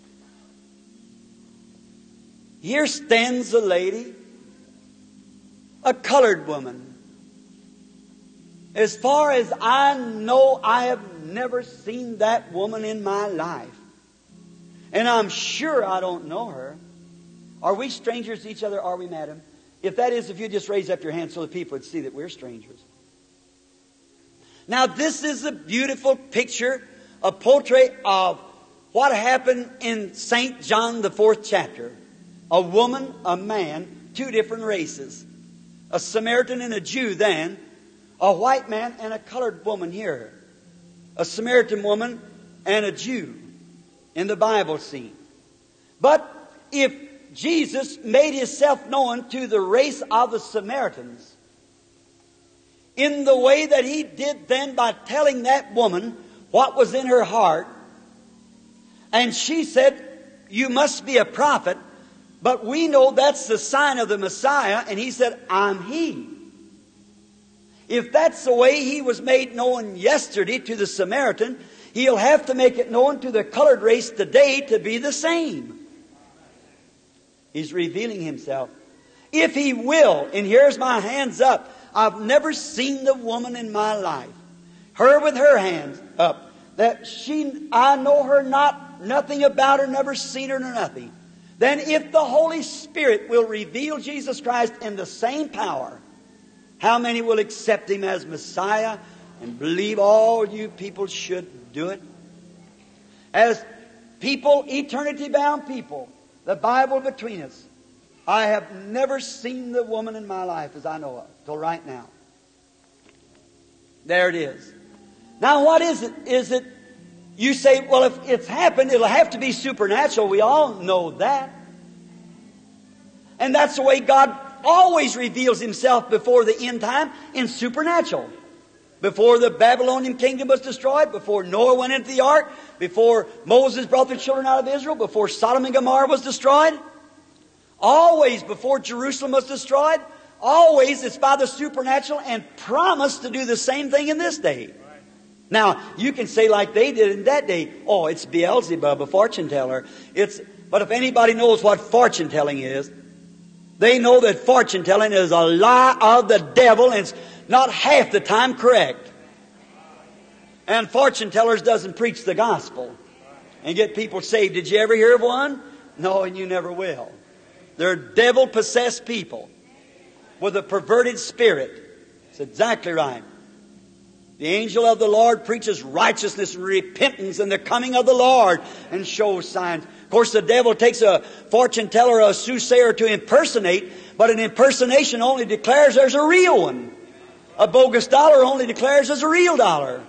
Here stands a lady, a colored woman. As far as I know, I have never seen that woman in my life. And I'm sure I don't know her. Are we strangers to each other? Are we, madam? If that is, if you just raise up your hand so the people would see that we're strangers. Now, this is a beautiful picture, a portrait of what happened in St. John, the 4th chapter. A woman, a man, two different races. A Samaritan and a Jew then. A white man and a colored woman here. A Samaritan woman and a Jew in the Bible scene. But if Jesus made Himself known to the race of the Samaritans in the way that He did then by telling that woman what was in her heart, and she said, you must be a prophet, but we know that's the sign of the Messiah, and He said, I'm He. If that's the way He was made known yesterday to the Samaritan, He'll have to make it known to the colored race today to be the same. He's revealing Himself. If He will, and here's my hands up, I've never seen the woman in my life. Her with her hands up. I know her not, nothing about her, never seen her nor nothing. Then if the Holy Spirit will reveal Jesus Christ in the same power, how many will accept Him as Messiah and believe all you people should do it? As people, eternity-bound people, the Bible between us, I have never seen the woman in my life as I know of, till right now. There it is. Now what is it? Is it, you say, well, if it's happened, it'll have to be supernatural. We all know that. And that's the way God always reveals Himself before the end time, in supernatural. Before the Babylonian kingdom was destroyed, before Noah went into the ark, before Moses brought the children out of Israel, before Sodom and Gomorrah was destroyed, always before Jerusalem was destroyed, always it's by the supernatural, and promised to do the same thing in this day. Now, you can say like they did in that day, oh, it's Beelzebub, a fortune teller. But if anybody knows what fortune telling is, they know that fortune telling is a lie of the devil, and it's not half the time correct. And fortune tellers doesn't preach the gospel. and get people saved. Did you ever hear of one? No, and you never will. They're devil-possessed people with a perverted spirit. That's exactly right. The angel of the Lord preaches righteousness and repentance and the coming of the Lord and shows signs. Of course, the devil takes a fortune teller or a soothsayer to impersonate, but an impersonation only declares there's a real one. A bogus dollar only declares there's a real dollar.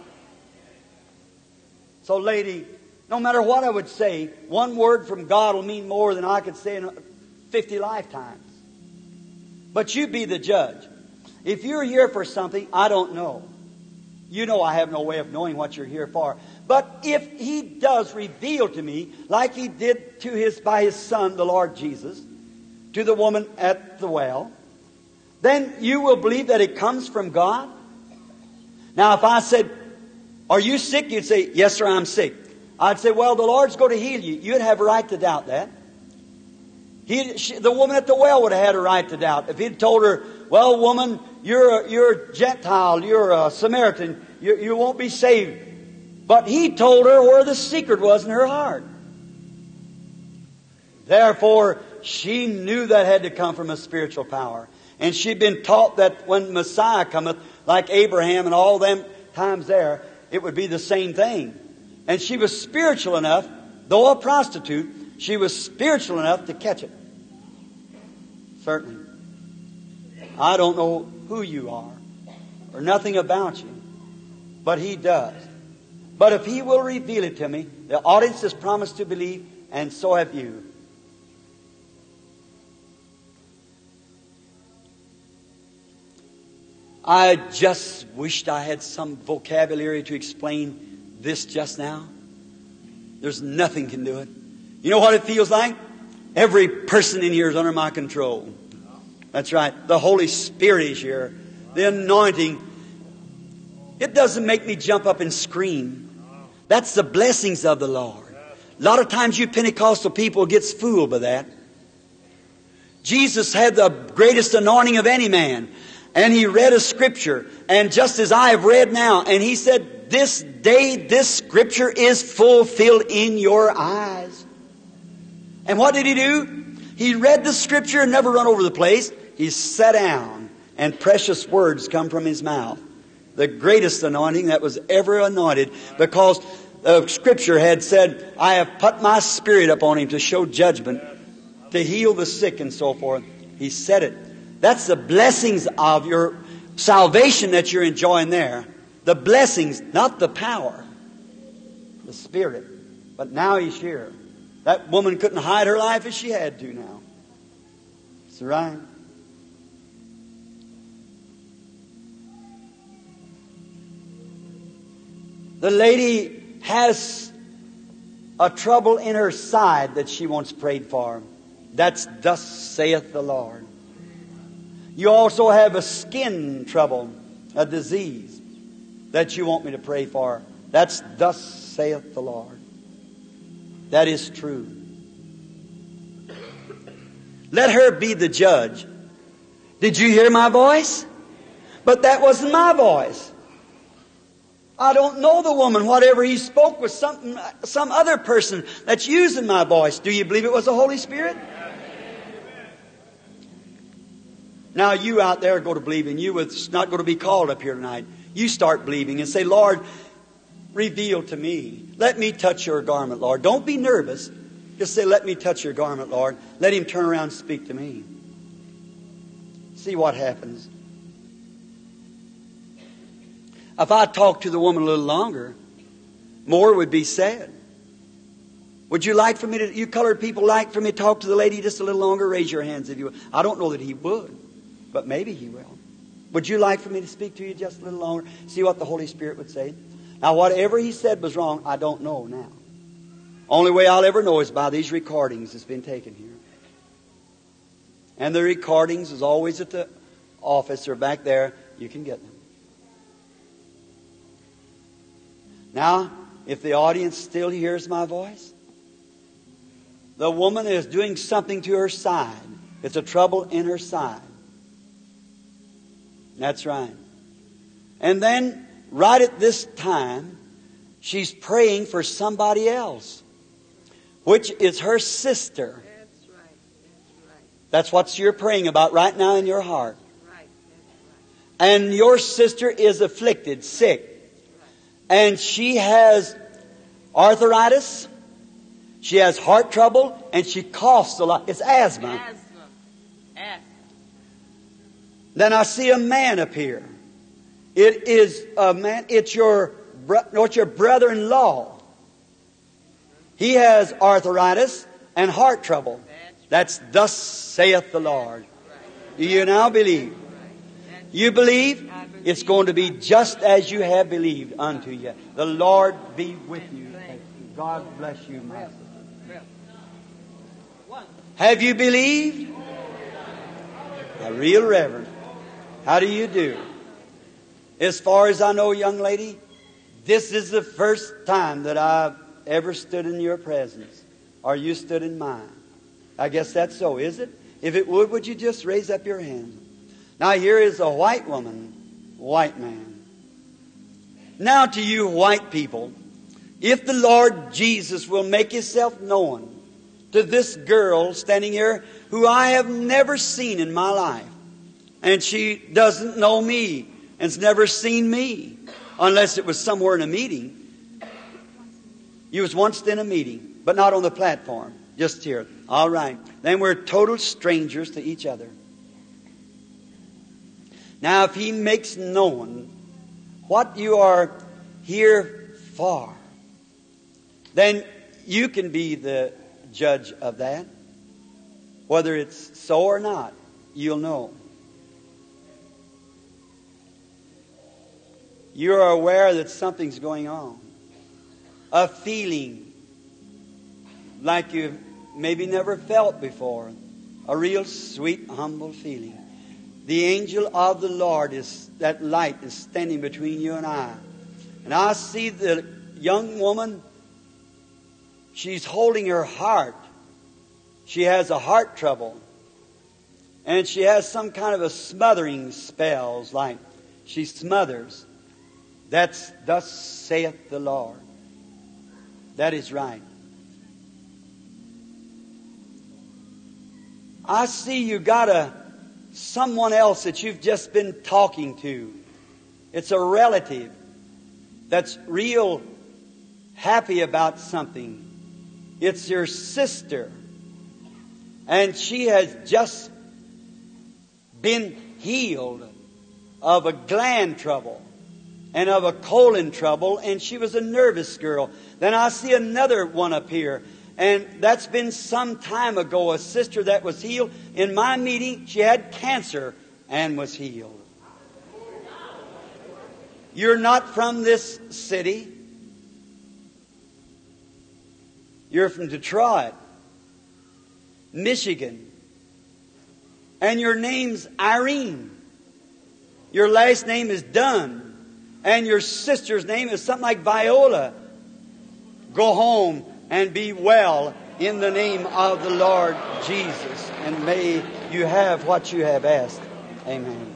So, lady, no matter what I would say, one word from God will mean more than I could say in 50 lifetimes. But you be the judge. If you're here for something, I don't know. You know I have no way of knowing what you're here for. But if He does reveal to me, like He did by His Son, the Lord Jesus, to the woman at the well, then you will believe that it comes from God. Now, if I said, "Are you sick?" You'd say, "Yes, sir, I'm sick." I'd say, "Well, the Lord's going to heal you." You'd have a right to doubt that. The woman at the well would have had a right to doubt. If He'd told her, "Well, woman, you're a Gentile, you're a Samaritan, you won't be saved." But He told her where the secret was in her heart. Therefore, she knew that had to come from a spiritual power. And she'd been taught that when Messiah cometh, like Abraham and all them times there, it would be the same thing. And she was spiritual enough, though a prostitute, she was spiritual enough to catch it. Certainly. I don't know who you are or nothing about you, but He does. But if He will reveal it to me, the audience has promised to believe, and so have you. I just wished I had some vocabulary to explain this just now. There's nothing can do it. You know what it feels like? Every person in here is under my control. That's right. The Holy Spirit is here. The anointing. It doesn't make me jump up and scream. That's the blessings of the Lord. A lot of times you Pentecostal people gets fooled by that. Jesus had the greatest anointing of any man. And He read a scripture. And just as I have read now. And He said, "This day this scripture is fulfilled in your eyes." And what did He do? He read the scripture and never run over the place. He sat down and precious words come from His mouth. The greatest anointing that was ever anointed, because the scripture had said, "I have put my spirit upon Him to show judgment, to heal the sick," and so forth. He said it. That's the blessings of your salvation that you're enjoying there. The blessings, not the power. The Spirit. But now He's here. That woman couldn't hide her life as she had to now. That's right. The lady has a trouble in her side that she wants prayed for. That's "Thus saith the Lord." You also have a skin trouble, a disease that you want me to pray for. That's "Thus saith the Lord." That is true. Let her be the judge. Did you hear my voice? But that wasn't my voice. I don't know the woman. Whatever He spoke was some other person that's using my voice. Do you believe it was the Holy Spirit? Now you out there go to believing. You was not going to be called up here tonight. You start believing and say, "Lord, reveal to me. Let me touch your garment, Lord." Don't be nervous. Just say, "Let me touch your garment, Lord." Let Him turn around and speak to me. See what happens. If I talk to the woman a little longer, more would be said. Would you like for me to, you colored people, like for me to talk to the lady just a little longer? Raise your hands if you would. I don't know that He would, but maybe He will. Would you like for me to speak to you just a little longer? See what the Holy Spirit would say. Now, whatever He said was wrong, I don't know now. Only way I'll ever know is by these recordings that's been taken here. And the recordings is always at the office or back there. You can get them. Now, if the audience still hears my voice, the woman is doing something to her side. It's a trouble in her side. That's right. And then, right at this time, she's praying for somebody else. which is her sister. That's right. That's right. That's what you're praying about right now in your heart. Right. That's right. And your sister is afflicted, sick. And she has arthritis. She has heart trouble. And she coughs a lot. It's asthma. Asthma. Then I see a man appear. It is a man. It's your brother-in-law. He has arthritis and heart trouble. That's thus saith the Lord. Do you now believe? You believe? It's going to be just as you have believed unto you. The Lord be with you. God bless you, my sister. Have you believed? A real reverend. How do you do? As far as I know, young lady, this is the first time that I've ever stood in your presence, or you stood in mine. I guess that's so, is it? If it would you just raise up your hand? Now here is a white woman, white man. Now to you white people, if the Lord Jesus will make Himself known to this girl standing here who I have never seen in my life, and she doesn't know me and has never seen me unless it was somewhere in a meeting. You was once in a meeting, but not on the platform, just here. All right. Then we're total strangers to each other. Now, if He makes known what you are here for, then you can be the judge of that. Whether it's so or not, you'll know. You're aware that something's going on. A feeling like you've maybe never felt before. A real sweet, humble feeling. The angel of the Lord that light is standing between you and I. And I see the young woman, she's holding her heart. She has a heart trouble. And she has some kind of a smothering spells, like she smothers. That's thus saith the Lord. That is right. I see you got someone else that you've just been talking to. It's a relative that's real happy about something. It's your sister. And she has just been healed of a gland trouble and of a colon trouble, and she was a nervous girl. Then I see another one appear, and that's been some time ago, a sister that was healed. In my meeting, she had cancer and was healed. You're not from this city. You're from Detroit, Michigan. And your name's Irene. Your last name is Dunn. And your sister's name is something like Viola. Go home and be well in the name of the Lord Jesus. And may you have what you have asked. Amen.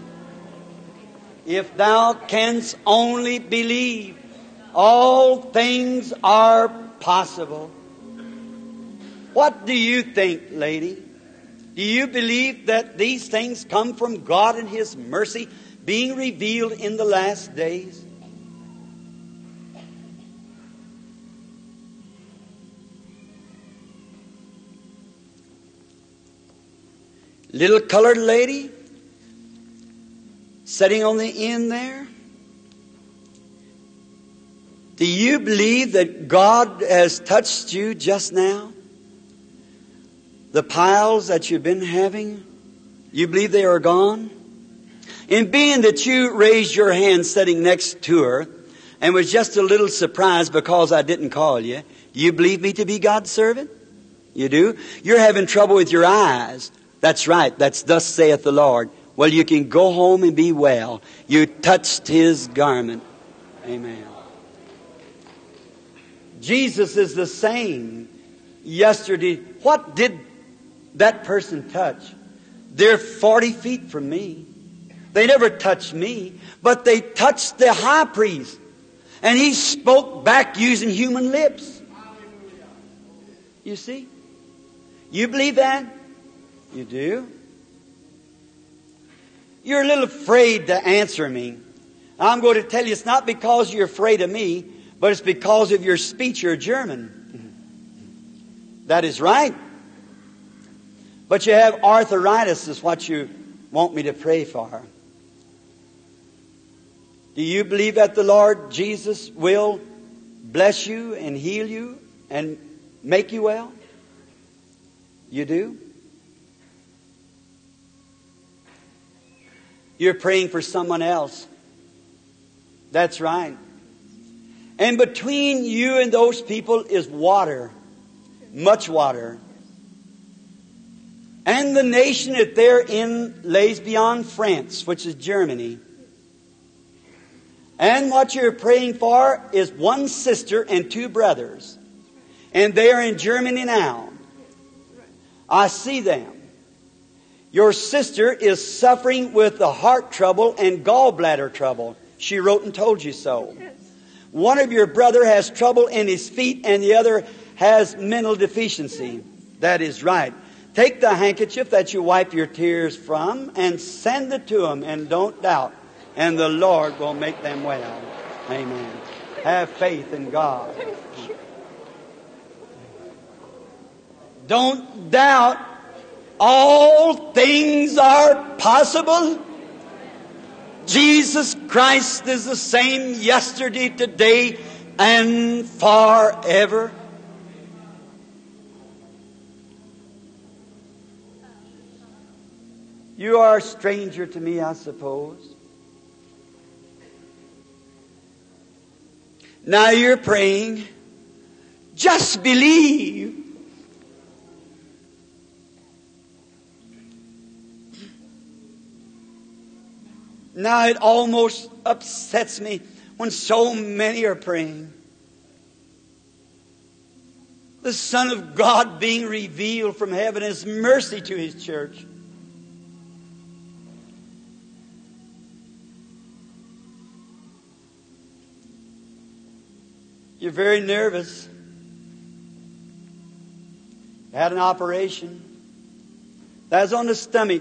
If thou canst only believe, all things are possible. What do you think, lady? Do you believe that these things come from God and His mercy being revealed in the last days? Little colored lady sitting on the end there. Do you believe that God has touched you just now? The piles that you've been having, you believe they are gone? And being that you raised your hand sitting next to her and was just a little surprised because I didn't call you, you believe me to be God's servant? You do? You're having trouble with your eyes. That's right. That's thus saith the Lord. Well, you can go home and be well. You touched His garment. Amen. Jesus is the same yesterday. What did that person touch? They're 40 feet from me. They never touched me, but they touched the high priest. And he spoke back using human lips. You see? You believe that? You do? You're a little afraid to answer me. I'm going to tell you it's not because you're afraid of me, but it's because of your speech. You're German. That is right. But you have arthritis is what you want me to pray for. Do you believe that the Lord Jesus will bless you and heal you and make you well? You do? You're praying for someone else. That's right. And between you and those people is water. Much water. And the nation that they're in lays beyond France, which is Germany. And what you're praying for is one sister and two brothers. And they are in Germany now. I see them. Your sister is suffering with the heart trouble and gallbladder trouble. She wrote and told you so. One of your brother has trouble in his feet and the other has mental deficiency. That is right. Take the handkerchief that you wipe your tears from and send it to them and don't doubt. And the Lord will make them well. Amen. Have faith in God. Don't doubt. All things are possible. Jesus Christ is the same yesterday, today, and forever. You are a stranger to me, I suppose. Now you're praying, just believe. Now it almost upsets me when so many are praying. The Son of God being revealed from heaven is mercy to His church. You're very nervous. You had an operation. That was on the stomach.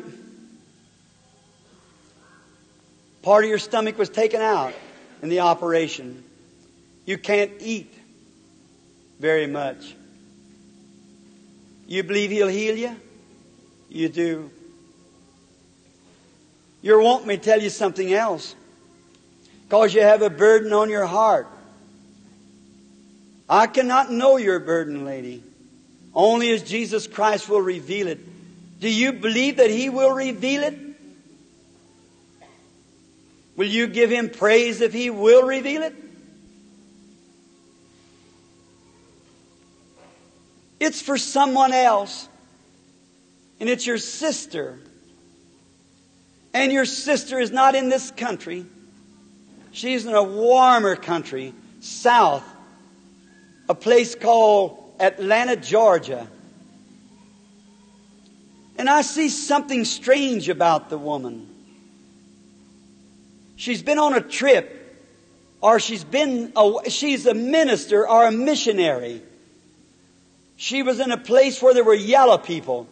Part of your stomach was taken out in the operation. You can't eat very much. You believe He'll heal you? You do. You're wanting me to tell you something else. Because you have a burden on your heart. I cannot know your burden, lady. Only as Jesus Christ will reveal it. Do you believe that He will reveal it? Will you give Him praise if He will reveal it? It's for someone else. And it's your sister. And your sister is not in this country. She's in a warmer country, south. A place called Atlanta, Georgia. And I see something strange about the woman. She's been on a trip, or she's a minister or a missionary. She was in a place where there were yellow people.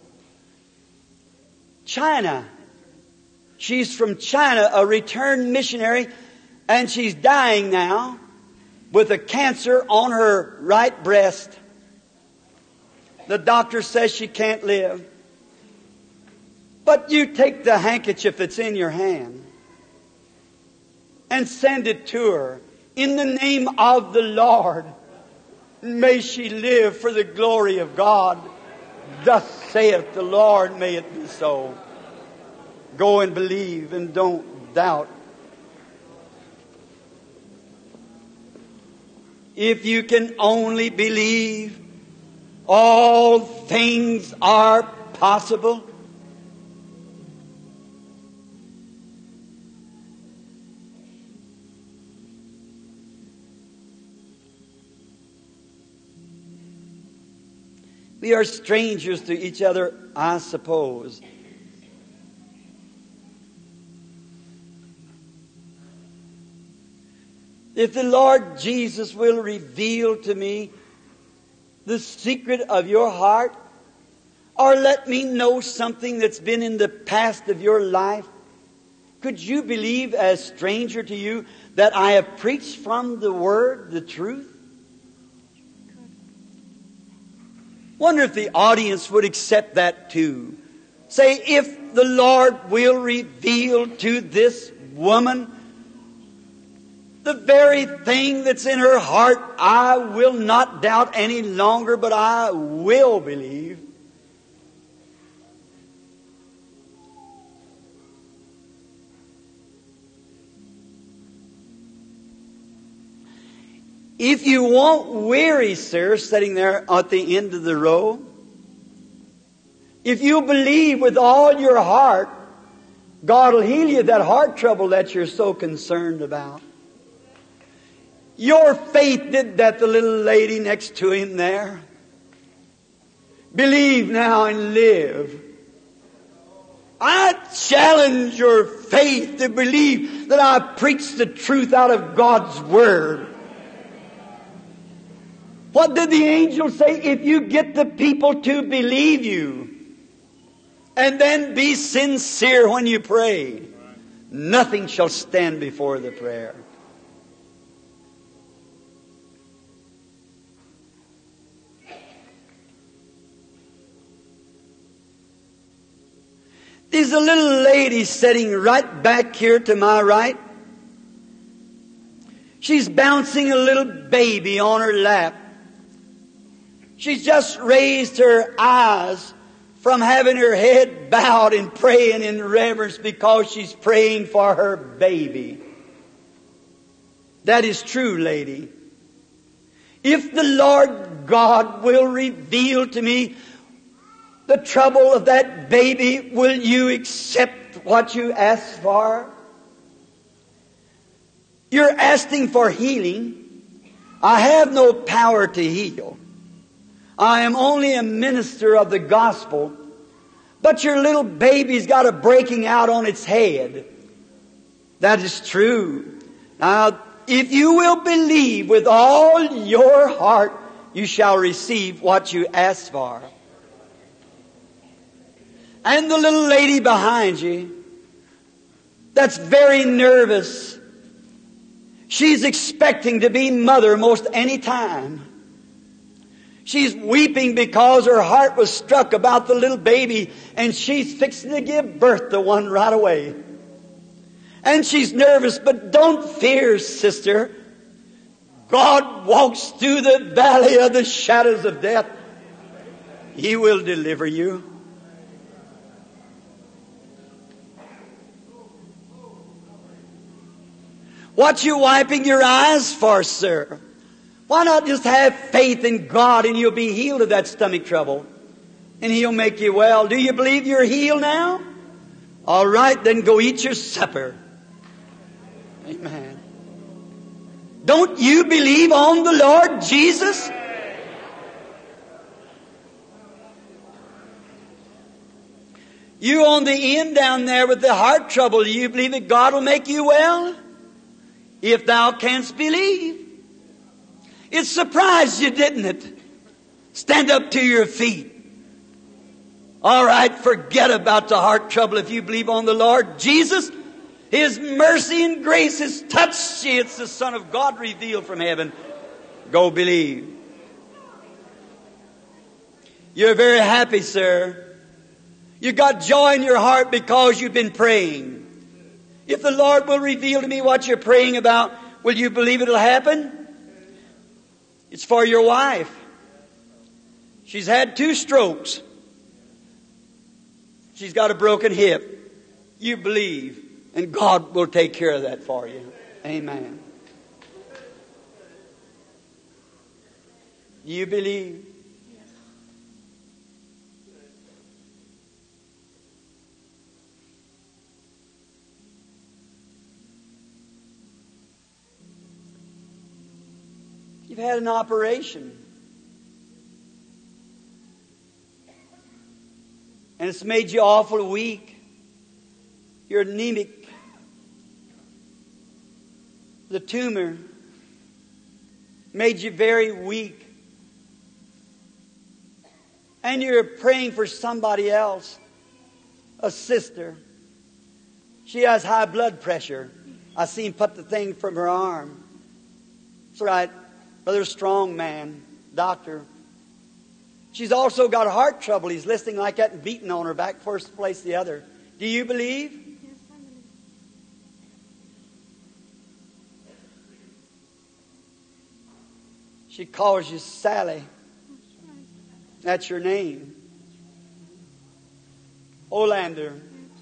China. She's from China, a returned missionary, and she's dying now with a cancer on her right breast. The doctor says she can't live. But you take the handkerchief that's in your hand and send it to her in the name of the Lord. May she live for the glory of God. Thus saith the Lord, may it be so. Go and believe and don't doubt. If you can only believe, all things are possible. We are strangers to each other, I suppose. If the Lord Jesus will reveal to me the secret of your heart? Or let me know something that's been in the past of your life? Could you believe as stranger to you that I have preached from the Word the truth? Wonder if the audience would accept that too. Say, if the Lord will reveal to this woman the very thing that's in her heart, I will not doubt any longer, but I will believe. If you won't weary, sir, sitting there at the end of the row, if you believe with all your heart, God will heal you that heart trouble that you're so concerned about. Your faith did that, the little lady next to him there. Believe now and live. I challenge your faith to believe that I preach the truth out of God's Word. What did the angel say? If you get the people to believe you and then be sincere when you pray, nothing shall stand before the prayer. There's a little lady sitting right back here to my right. She's bouncing a little baby on her lap. She's just raised her eyes from having her head bowed and praying in reverence because she's praying for her baby. That is true, lady. If the Lord God will reveal to me the trouble of that baby, will you accept what you ask for? You're asking for healing. I have no power to heal. I am only a minister of the gospel. But your little baby's got a breaking out on its head. That is true. Now, if you will believe with all your heart, you shall receive what you ask for. And the little lady behind you, that's very nervous, she's expecting to be mother most any time. She's weeping because her heart was struck about the little baby, and she's fixing to give birth to one right away. And she's nervous, but don't fear, sister. God walks through the valley of the shadows of death. He will deliver you. What you wiping your eyes for, sir? Why not just have faith in God and you'll be healed of that stomach trouble? And He'll make you well. Do you believe you're healed now? All right, then go eat your supper. Amen. Don't you believe on the Lord Jesus? You on the end down there with the heart trouble, do you believe that God will make you well? If thou canst believe. It surprised you, didn't it? Stand up to your feet. All right, forget about the heart trouble if you believe on the Lord Jesus. His mercy and grace has touched you. It's the Son of God revealed from heaven. Go believe. You're very happy, sir. You got joy in your heart because you've been praying. If the Lord will reveal to me what you're praying about, will you believe it'll happen? It's for your wife. She's had 2 strokes. She's got a broken hip. You believe, and God will take care of that for you. Amen. Do you believe? You've had an operation. And it's made you awful weak. You're anemic. The tumor made you very weak. and you're praying for somebody else, a sister. She has high blood pressure. I seen put the thing from her arm. That's right, Brother Strong man, doctor. She's also got heart trouble. He's listening like that and beating on her back first place the other. Do you believe? She calls you Sally. That's your name. Olander.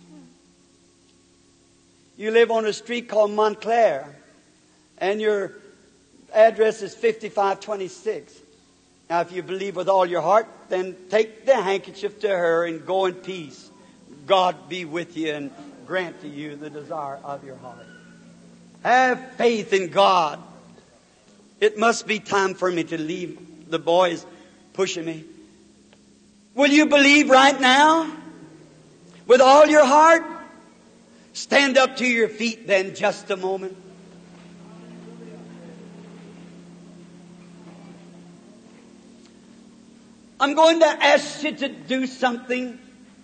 You live on a street called Montclair, and your address is 5526. Now, if you believe with all your heart, then take the handkerchief to her and go in peace. God be with you and grant to you the desire of your heart. Have faith in God. It must be time for me to leave. The boys pushing me. Will you believe right now? With all your heart? Stand up to your feet then just a moment. I'm going to ask you to do something.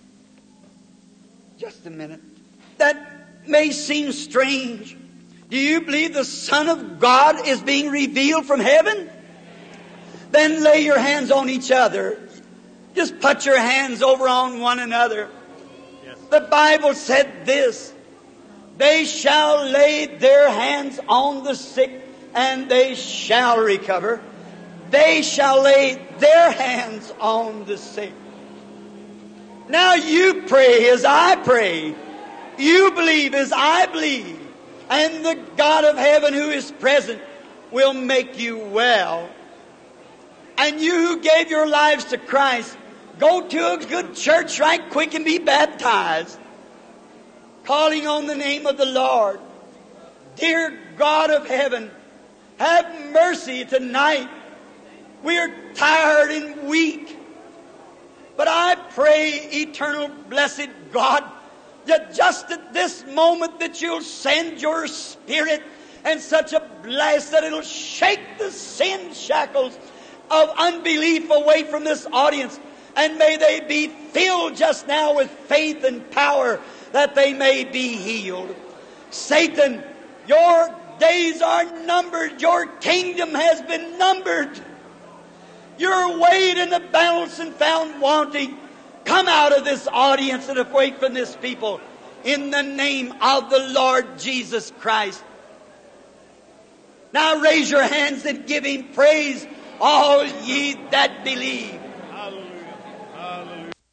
Just a minute. That may seem strange. Do you believe the Son of God is being revealed from heaven? Then lay your hands on each other. Just put your hands over on one another. Yes. The Bible said this. They shall lay their hands on the sick and they shall recover. They shall lay their hands on the sick. Now you pray as I pray. You believe as I believe. And the God of heaven who is present will make you well. And you who gave your lives to Christ, go to a good church right quick and be baptized. Calling on the name of the Lord. Dear God of heaven, have mercy tonight. We are tired and weak. But I pray, eternal blessed God, that just at this moment that you'll send your Spirit and such a blast that it'll shake the sin shackles of unbelief away from this audience. And may they be filled just now with faith and power that they may be healed. Satan, your days are numbered. Your kingdom has been numbered. You're weighed in the balance and found wanting. Come out of this audience and away from this people in the name of the Lord Jesus Christ. Now raise your hands and give Him praise, all ye that believe.